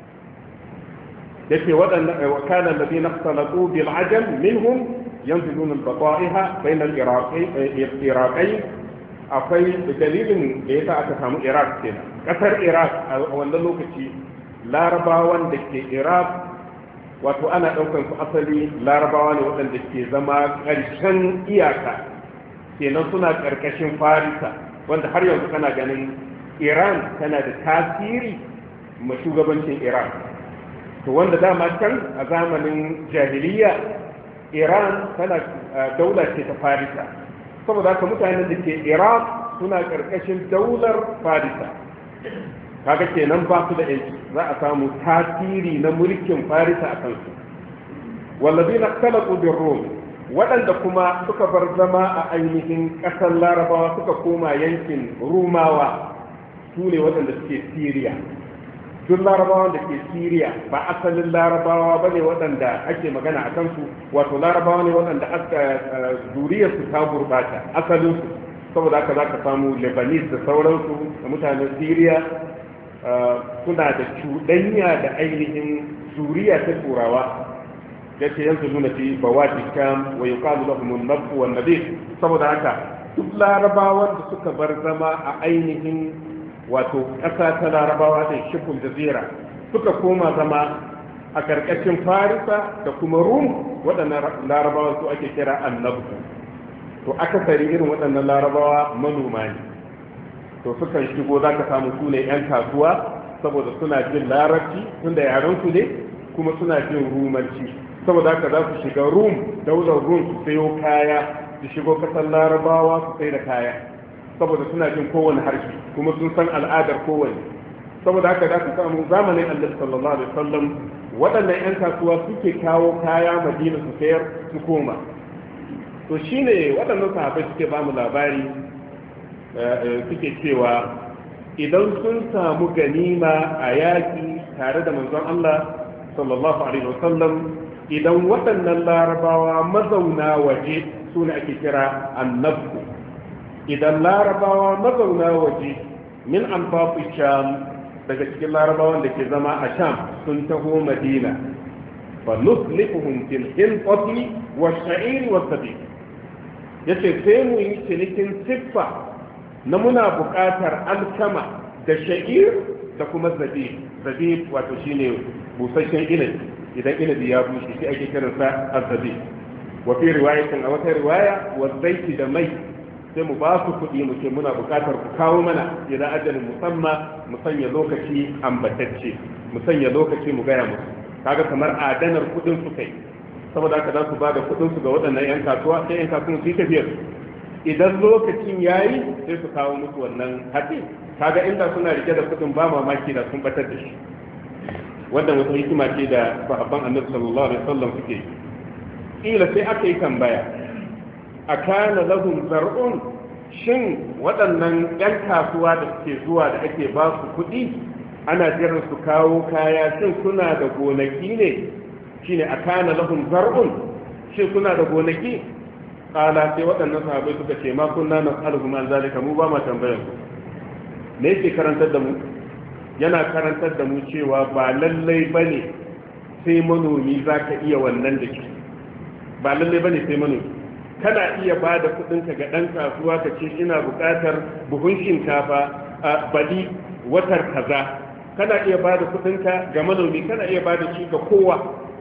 yake waɗannan wakalan da zai nafsalatu bil ajam minhum yanzilun al-bata'iha bayna al-iraqayn. Akwai dalilin da yasa aka samu Iraq kenan. Kasar Iraq a wannan lokaci larabawan da ke Iraq wato ana daukar su asali larabawa ne waɗanda ke zama ƙarshen iyaka kenan, suna ƙarƙashin Farisa, wanda har yanzu kana ganin Iran tana da tasiri ma shugabancin Iraq. To wanda dama can a zamanin jahiliya Iran tana daula ce ta Farisa, saboda haka mutanen da ke Iraq suna karkashin daular Farisa. Kaga kenan ba su da yanki, za a samu tasiri na mulkin Farisa a kansu. Wallazina khalaqu bir-rum, waɗanda kuma suka bar zama a ainihin ƙasar Larabawa suka koma yankin Rumawa, su ne waɗanda suke Syria. Duk larabawan da ke Siriya ba asalin larabawa ba ne waɗanda ake magana a kansu, wato larabawa ne waɗanda aka zuriyarsu ta gurɓata asalinsu, saboda haka za ka samu Lebanese da sauransu da mutanen Siriya suna da cuɗanya da ainihin zuriya ta turawa. yace yanzu nuna fi bawadi kam wa yuqalu lahum an-nabd wan nabi, saboda haka duk larabawan da suka bar zama a ainihin wato ƙasa ta larabawa da shibul jazira suka koma zama a karkashin farisa da kuma rum, waɗannan larabawa su ake kira annabtu. to akasari irin waɗannan larabawa manoma ne, to sukan shigo za ka samu su ne 'yan kasuwa saboda suna jin larabci tunda yaran su ne, kuma suna jin rumanci, saboda haka za su shiga rum, daular rum su sayo kaya, su shigo kasar larabawa su sai da kaya, saboda suna jin kowane harshe kuma sun san al'adar kowane. saboda haka za su samu zamanin annabi sallallahu alaihi wasallam waɗannan 'yan kasuwa suke kawo kaya madina su sayar su koma. to shine waɗannan sahabbai suke ba mu labari, suke cewa idan sun samu ganima a yaƙi tare da manzon Allah sallallahu alaihi wasallam, idan waɗannan larabawa mazauna waje su ne ake kira annabku, idan larabawa mazauna waje min anfafi sham daga cikin larabawan da ke zama a sham sun taho madina fa nuslifuhum fil hinqati wash-sha'ir was-sabiq yace sai mu yi cinikin siffa na muna buƙatar alkama da sha'ir da kuma zabi zabi wato shine busasshen inabi idan inabi ya bushe shi ake kiransa az-zabi wa fi riwayatin a wata riwaya wa zaiti da mai sai mu ba su kuɗi mu ce muna buƙatar ku kawo mana idan ajalin musamma mu sanya lokaci ambatacce mu sanya lokaci mu gaya musu kaga kamar adanar kuɗin su kai saboda haka za su ba da kuɗin su ga waɗannan yan kasuwa sai yan kasuwa su yi tafiyar idan lokacin yayi sai su kawo musu wannan hatsi kaga inda suna rike da kuɗin ba mamaki da sun batar da shi wannan wata hikima ce da sahabban annabi sallallahu alaihi wasallam suke kila sai aka yi tambaya a kana lahum zar'un shin waɗannan yan kasuwa da suke zuwa da ake ba su kuɗi ana jiran su kawo kaya shin suna da gonaki ne shine a kana lahum zar'un shin suna da gonaki kala sai waɗannan sahabbai suka ce ma kunna nas'aluhum an zalika mu ba ma tambayar su me yake karantar da mu yana karantar da mu cewa ba lallai bane sai manomi zaka iya wannan da shi ba lallai bane sai manomi kana iya ba da kudinka ga ɗan kasuwa ka ce ina buƙatar buhun shinkafa a bali watar kaza kana iya ba da kudinka ga manomi kana iya ba da shi ga kowa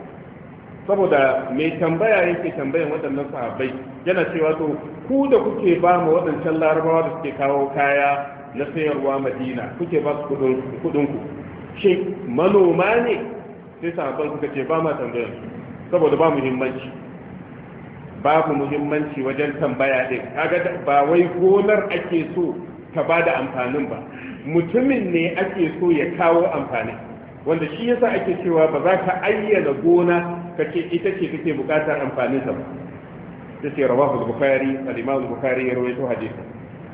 saboda mai tambaya yake tambayan waɗannan sahabbai yana cewa to ku da kuke ba mu waɗancan larabawa da suke kawo kaya na sayarwa madina kuke ba su kudinku shi manoma ne sai sahabban suka ce ba ma tambayar saboda ba muhimmanci babu muhimmanci wajen tambaya ɗin kaga ba wai gonar ake so ta ba da amfanin ba mutumin ne ake so ya kawo amfanin wanda shi yasa ake cewa ba za ka ayyana gona ka ce ita ce kake buƙatar amfanin sa ba ta ce rawahu al-bukhari al-imam al-bukhari ya rawaito hadisi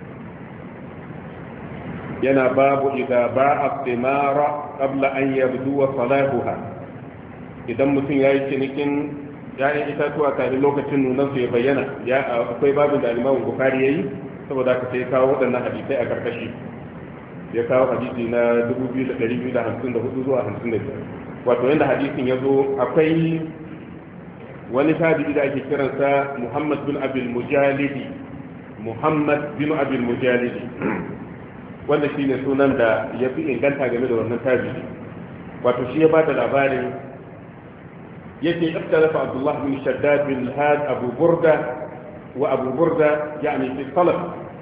yana babu idza ba'a thimara qabla an yabdu salahuha idan mutum yayi cinikin ya'yan itatuwa kafin lokacin nunan su ya bayyana akwai babin da alimamu bukari ya yi saboda aka sai kawo waɗannan hadisai a karkashi ya kawo hadisi na dubu biyu da ɗari biyu da hamsin da hudu zuwa hamsin da biyar wato yadda hadisin ya zo akwai wani tabi'i da ake kiransa muhammad bin abil mujalidi muhammad bin abil mujalidi wanda shi ne sunan da ya fi inganta game da wannan tabi'i wato shi ya ba da labarin يتي اختلف عبد الله بن شداد بن الهاد أبو بردة وأبو بردة يعني في الطلب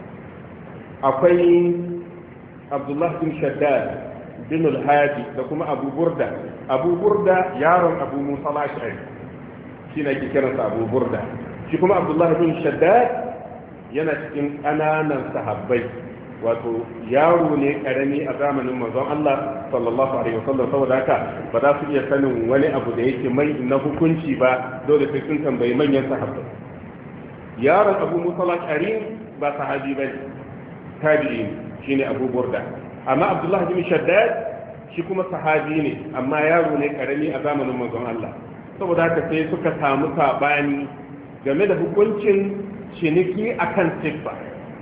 أقي عبد الله بن شداد بن الهادي لكم أبو بردة أبو بردة يارم أبو موسى الأشعري شين أجي كرنس أبو بردة شكم عبد الله بن شداد ينسكن أنا ننسحبي wato yaro ne karami a zamanin manzon Allah sallallahu alaihi wasallam saboda haka ba za su iya sanin wani abu da yake mai na hukunci ba dole sai sun tambayi manyan sahabbai yaron Abu Musa al-Ash'ari ba sahabi bane tabi'i shine Abu Burda amma Abdullah bin Shaddad shi kuma sahabi ne amma yaro ne karami a zamanin manzon Allah saboda haka sai suka samu sabani game da hukuncin ciniki akan siffa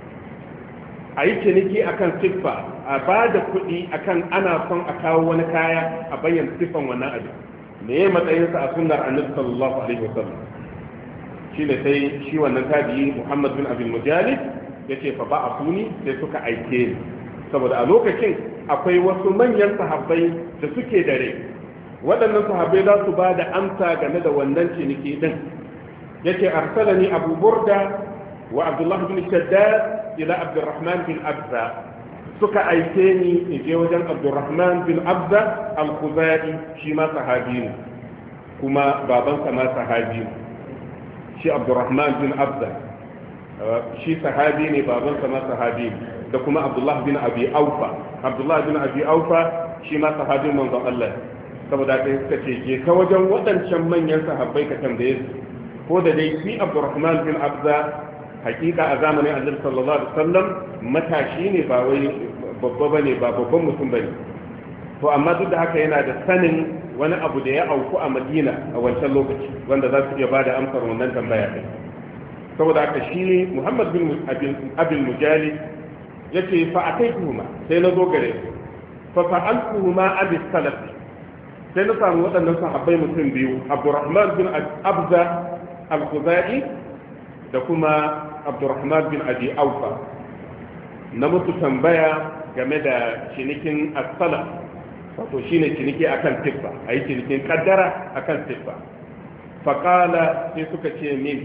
a yi ciniki akan siffa a ba da kuɗi akan ana son a kawo wani kaya a bayyana siffan wannan abin me ya matsayinsa a sunnar annabi sallallahu alaihi wasallam shi ne sai shi wannan tabi'i Muhammad bin Abdul Mujalid yace fa ba a suni sai suka aike ni saboda a lokacin akwai wasu manyan sahabbai da suke dare waɗannan sahabbai za su ba da amsa game da wannan ciniki din yace arsalani Abu Burda wa Abdullah bin Shaddad ila Abdurrahman bin Abza suka aike ni in je wajen Abdurrahman bin Abza al-Khuzai shi ma sahabi ne kuma babansa ma sahabi ne shi Abdurrahman bin Abza shi sahabi ne babansa ma sahabi ne da kuma Abdullah bin Abi Aufa Abdullah bin Abi Aufa shi ma sahabin manzon Allah saboda kai suka ce je ka wajen waɗancan manyan sahabbai ka tambaye su ko da dai shi Abdurrahman bin Abza hakika a zamanin annabi sallallahu alaihi wasallam matashi ne ba wai babba bane ba babban mutum bane to amma duk da haka yana da sanin wani abu da ya auku a Madina a wancan lokaci wanda za su iya bada amsar wannan tambaya din saboda haka shi Muhammad bin Abil Mujalid yace fa ataituhuma sai na zo gare su fa fa'altuhuma abi salaf sai na samu waɗannan sahabbai mutum biyu Abdurrahman bin Abza al-Khuzai da kuma Abdurrahman bin Abi Awfa na mutu tambaya game da cinikin as-salaf wato shine ciniki akan tiffa ayi cinikin kaddara akan tiffa fa qala sai suka ce min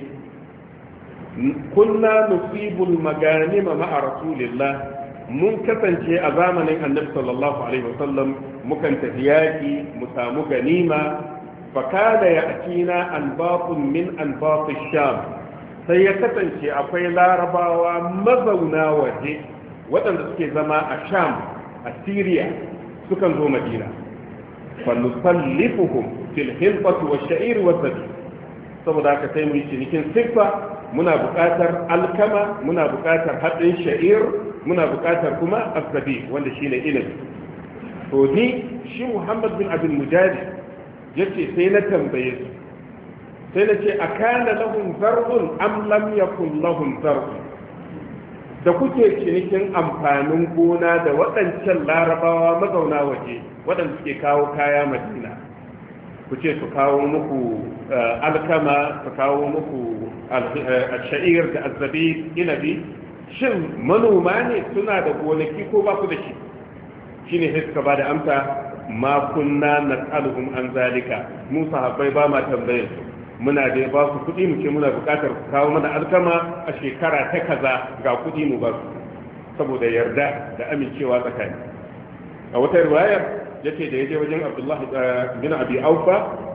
kunna nusibul maganima ma'a rasulillah mun kasance a zamanin annabi sallallahu alaihi wasallam mukan tafi yaki mu samu ganima fa kana ya'tina anbaqun min anbaq sham sai ya kasance akwai larabawa mazauna waje waɗanda suke zama a sham a syria sukan zo madina fa nusallifuhum fil hilfati wash-sha'ir was-sabi saboda haka sai mu yi cinikin siffa muna buƙatar alkama muna buƙatar haɗin sha'ir muna buƙatar kuma asabi wanda shine ilimi to ni shi Muhammad bin Abdul Mujahid yace sai na tambaye su sai na ce akana lahum zar'un am lam yakun lahum zar'un da kuke cinikin amfanin gona da waɗancan larabawa mazauna waje waɗanda suke kawo kaya Madina ku ce su kawo muku alkama su kawo muku sha'ir da azabi inabi shin manoma ne suna da gonaki ko ba ku da shi shine sai suka ba da amsa ma kunna nas'aluhum an zalika mu sahabbai ba ma tambayar su muna da ba su kuɗi mu ce muna buƙatar ku kawo mana alkama a shekara ta kaza ga kuɗi mu ba su saboda yarda da amincewa tsakani a wata riwayar yace da yaje wajen Abdullahi bin Abi Awfa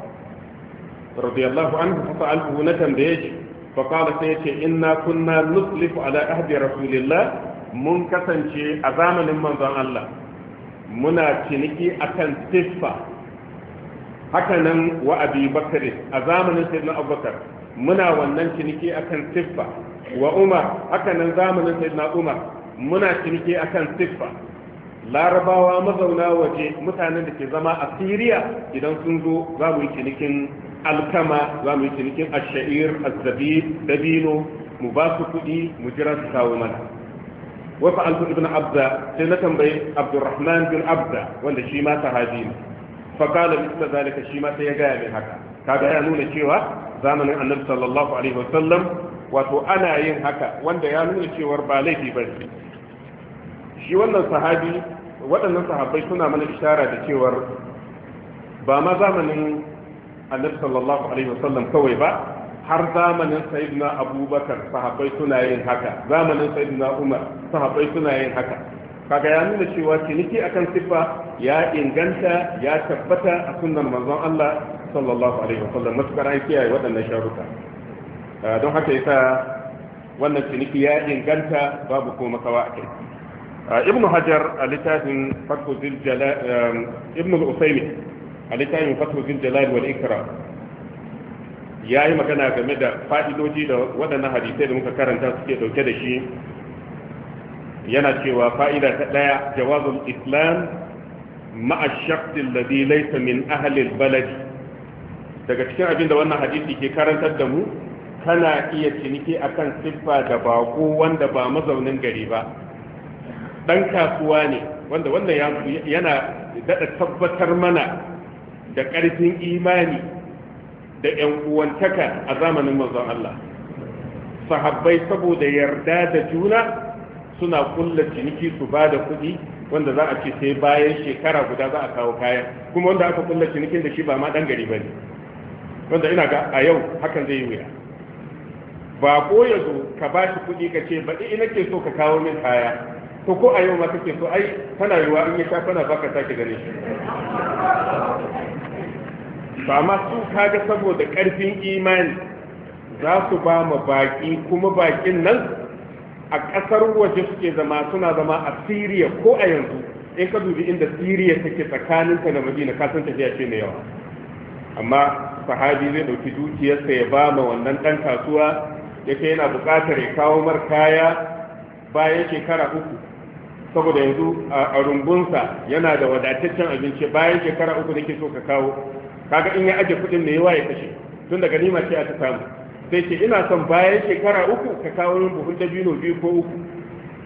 radiyallahu anhu fa sa'alhu na tambaye shi fa qala sai yace inna kunna nuslifu ala ahdi rasulillah mun kasance a zamanin manzon Allah muna ciniki akan siffa haka nan wa Abi Bakr a zamanin sayyidina Abubakar muna wannan ciniki akan siffa wa Umar haka nan zamanin sayyidina Umar muna ciniki akan siffa larabawa mazauna waje mutanen da ke zama a Syria idan sun zo za mu yi cinikin alkama za mu yi cinikin ash-sha'ir az-zabib dabino mu ba su kuɗi mu jira su kawo mana wa fa'altu ibn abda sai na tambayi Abdurrahman bin Abda wanda shi ma sahabi ne fa qala mithla zalika shi ma sai ya gaya min haka kaga ya nuna cewa zamanin annabi sallallahu alaihi wasallam wato ana yin haka wanda ya nuna cewa ba laifi bane shi wannan sahabi waɗannan sahabbai suna mana ishara da cewar ba ma zamanin annabi sallallahu alaihi wasallam kawai ba har zamanin sayyidina abubakar sahabbai suna yin haka zamanin sayyidina umar sahabbai suna yin haka kaga ya nuna cewa ciniki akan siffa ya inganta ya tabbata a sunnan manzon Allah sallallahu alaihi wasallam matukar an kiyaye waɗannan sharuka don haka yasa wannan ciniki ya inganta babu ko makawa a kai ibn hajar a littafin fathu zil jalal ibn al-usaymi a littafin fathu zil jalal wal ikram yayi magana game da fa'idoji da waɗannan hadisai da muka karanta suke dauke da shi yana cewa fa'ida ta daya jawazul islam ma'a shakhs alladhi laysa min ahli al-balad daga cikin abin da wannan hadisi ke karantar da mu kana iya ciniki akan siffa da bako wanda ba mazaunin gari ba dan kasuwa ne wanda wannan yana daɗa tabbatar mana da ƙarfin imani da ƴan uwantaka a zamanin manzon Allah sahabbai saboda yarda da juna suna kulla ciniki su ba da kuɗi wanda za a ce sai bayan shekara guda za a kawo kayan kuma wanda aka kulla cinikin da shi ba ma ɗan gari ba ne wanda ina ga a yau hakan zai yi wuya ba ko ya zo ka ba shi kuɗi ka ce baɗi ina ke so ka kawo min kaya to ko a yau ma kake so ai tana yiwa in ya sha fana baka sake gane shi ba ma su kaga saboda karfin imani za su ba ma baki kuma bakin nan a kasar waje suke zama suna zama a Syria ko a yanzu in ka dubi inda Syria take tsakanin ta da Madina ka san tafiya ce mai yawa amma sahabi zai dauki dukiyarsa ya ba ma wannan dan kasuwa yake yana buƙatar ya kawo mar kaya bayan shekara uku saboda yanzu a rumbunsa yana da wadataccen abinci bayan shekara uku da ke so ka kawo kaga in ya aje kudin da yawa ya kashe tun daga nima ce aka samu sai ce ina son bayan shekara uku ka kawo min buhun dabino biyu ko uku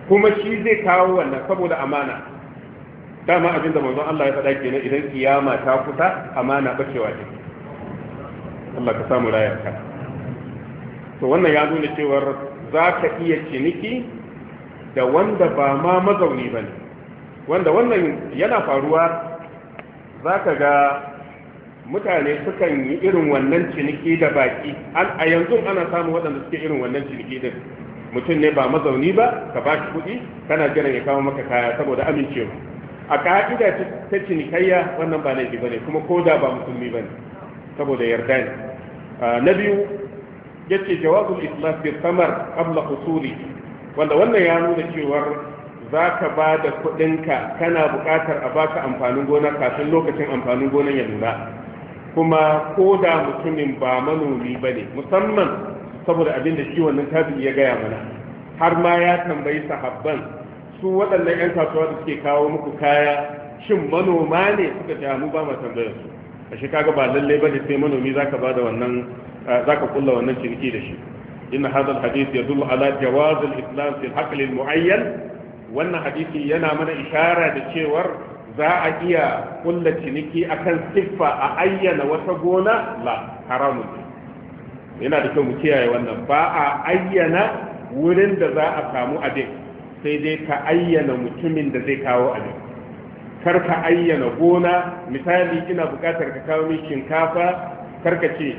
kuma shi zai kawo wannan saboda amana. Dama abin da manzon Allah ya faɗa kenan idan kiyama ta kusa amana bacewa ce. Allah ka samu rayarka. To wannan ya nuna cewar za ka iya ciniki da wanda ba ma mazauni ba ne, wanda wannan yana faruwa. Za ka ga mutane sukan yi irin wannan ciniki da baki, a yanzu ana samun waɗanda suke irin wannan ciniki din. Mutum ne ba mazauni ba, ka ba shi kuɗi kana jiran ya kawo maka kaya saboda amincewa. A ka'ida ta cinikayya wannan ba laifi ba ne, kuma ko da ba musulmi ba ne saboda yarda ne. Na biyu yace jawabul islas bil samar qabla husuli, wanda wannan ya nuna cewar zaka ba da kudinka kana buƙatar a baka amfanin gona kafin lokacin amfanin gonan ya nuna, kuma ko da mutumin ba manomi bane, musamman saboda abin da shi wannan tabi'i ya gaya mana, har ma ya tambayi sahabban su waɗannan 'yan kasuwa da suke kawo muku kaya shin manoma ne, suka ce mu ba mu tambayar su. a shi kaga ba lalle ba ne sai manomi zaka ba da wannan zaka kulla wannan ciniki da shi. inna hadha alhadith yadullu ala jawaz alislam fi alhaql almuayyan, wannan hadisi yana mana ishara da cewar za a iya kulla ciniki akan siffa a ayyana wata gona la haramun. yana da kyau mu kiyaye wannan, ba a ayyana wurin da za a samu abin, sai dai ka ayyana mutumin da zai kawo abin. kar ka ayyana gona, misali ina bukatar ka kawo min shinkafa, kar ka ce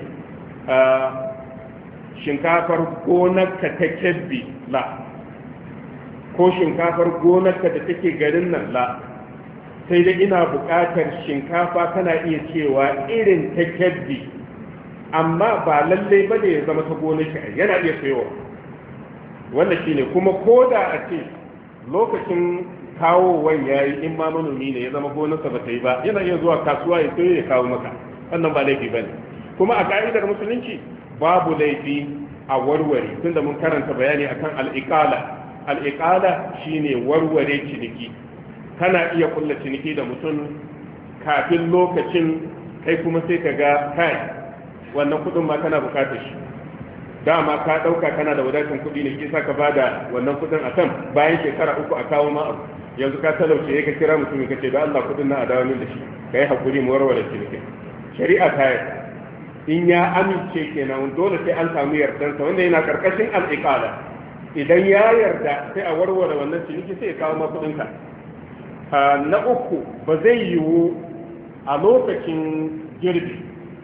shinkafar gonarka ta Kebbi la, ko shinkafar gonarka da take garin nan la, sai dai ina bukatar shinkafa kana iya cewa irin ta Kebbi, amma ba lallai ba ne ya zama ta gonar shi, yana iya sayowa. wannan shine kuma ko da a ce lokacin kawowan ya yi, in ma manomi ne ya zama gonarsa ba ta yi ba, yana iya zuwa kasuwa ya sayo ya kawo maka, wannan ba laifi ba ne. kuma a ka'idar musulunci babu laifi a warware, tunda mun karanta bayani akan al'iqala. al'iqala shine warware ciniki. kana iya kulla ciniki da mutum kafin lokacin, kai kuma sai ka ga kai wannan kudin ma kana bukatar shi, dama ka dauka kana da wadatar kudi ne, kisa ka bada wannan kudin akan bayan shekara uku a kawo ma abu, yanzu ka talauce ka kira mutum ka ce da Allah kudin na a dawo min da shi, kai hakuri mu warware ciniki. shari'a ta yi in ya amince kenan dole sai an samu yardansa, wanda yana karkashin al'iqala. idan ya yarda sai a warware wannan ciniki, sai ya kawo ma kudinka. na uku, ba zai yiwu a lokacin girbi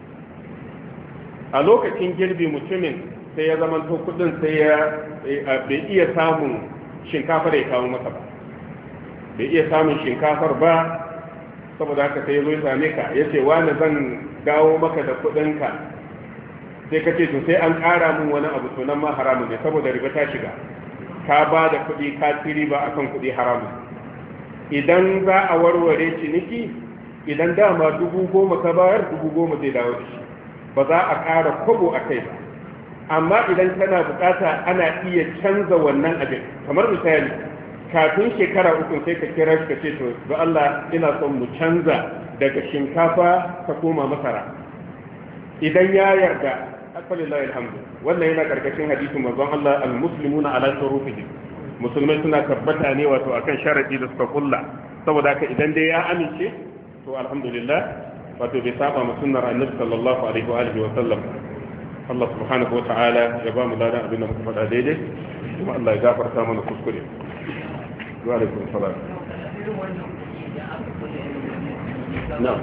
a lokacin girbi mutumin sai ya zama to kudin sai ya bai iya samun shinkafar ya kawo masa ba, bai iya samun shinkafar ba, saboda haka sai ya zo ya same ka ya ce wani zan dawo maka da kudinka, sai ka ce to sai an kara min wani abu, to nan ma haramun ne saboda riba ta shiga, ka ba da kudi ka ci riba akan kudi haramun. idan za a warware ciniki, idan dama dubu goma ka bayar, dubu goma zai dawo da shi, ba za a ƙara kwabo a kai ba. amma idan kana bukata ana iya canza wannan abin, kamar misali kafin shekara uku sai ka kira shi ka ce to ga Allah ina son mu canza daga shinkafa ta koma masara. idan ya yarda, alhamdulillah alhamdu, wannan yana karkashin hadisin manzon Allah, al-muslimuna ala shurufihim, musulmai suna tabbata ne wato akan sharadi da suka kulla, saboda haka idan dai ya amince to alhamdulillah, wato bai saba ma sunnar annabi sallallahu alaihi wa alihi wa sallam. Allah subhanahu wa ta'ala ya ba mu ladan abin da muka faɗa daidai, kuma Allah ya gafarta mana kuskure. Wa alaikum salam. Na'am.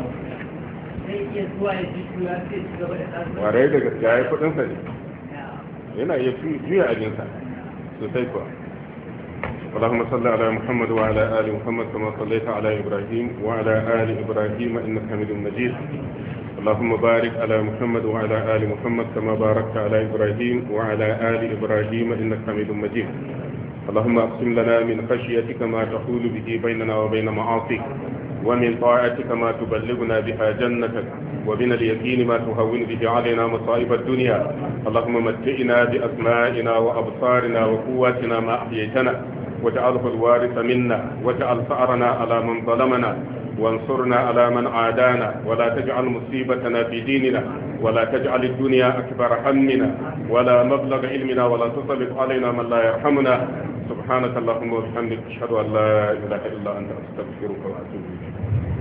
Warai da gaskiya ya kudin sa ne. Yana iya juya ajinsa sosai kuwa. اللهم صل على محمد وعلى آل محمد كما صليت على إبراهيم وعلى آل إبراهيم إنك حميد مجيد. اللهم بارك على محمد وعلى آل محمد كما باركت على إبراهيم وعلى آل إبراهيم إنك حميد مجيد. اللهم اقسم لنا من خشيتك ما تحول به بيننا وبين معاصيك، ومن طاعتك ما تبلغنا بها جنتك، ومن اليقين ما تهون به علينا مصائب الدنيا. اللهم متئنا بأسمائنا وأبصارنا وقواتنا ما أحييتنا، واجعله الوارث منا، واجعل ثأرنا على من ظلمنا، وانصرنا على من عادانا ولا تجعل مصيبتنا في ديننا ولا تجعل الدنيا أكبر همنا ولا مبلغ علمنا ولا تسلط علينا من لا يرحمنا سبحانك اللهم وبحمدك أشهد أن لا إله إلا أنت أستغفرك وأتوب إليك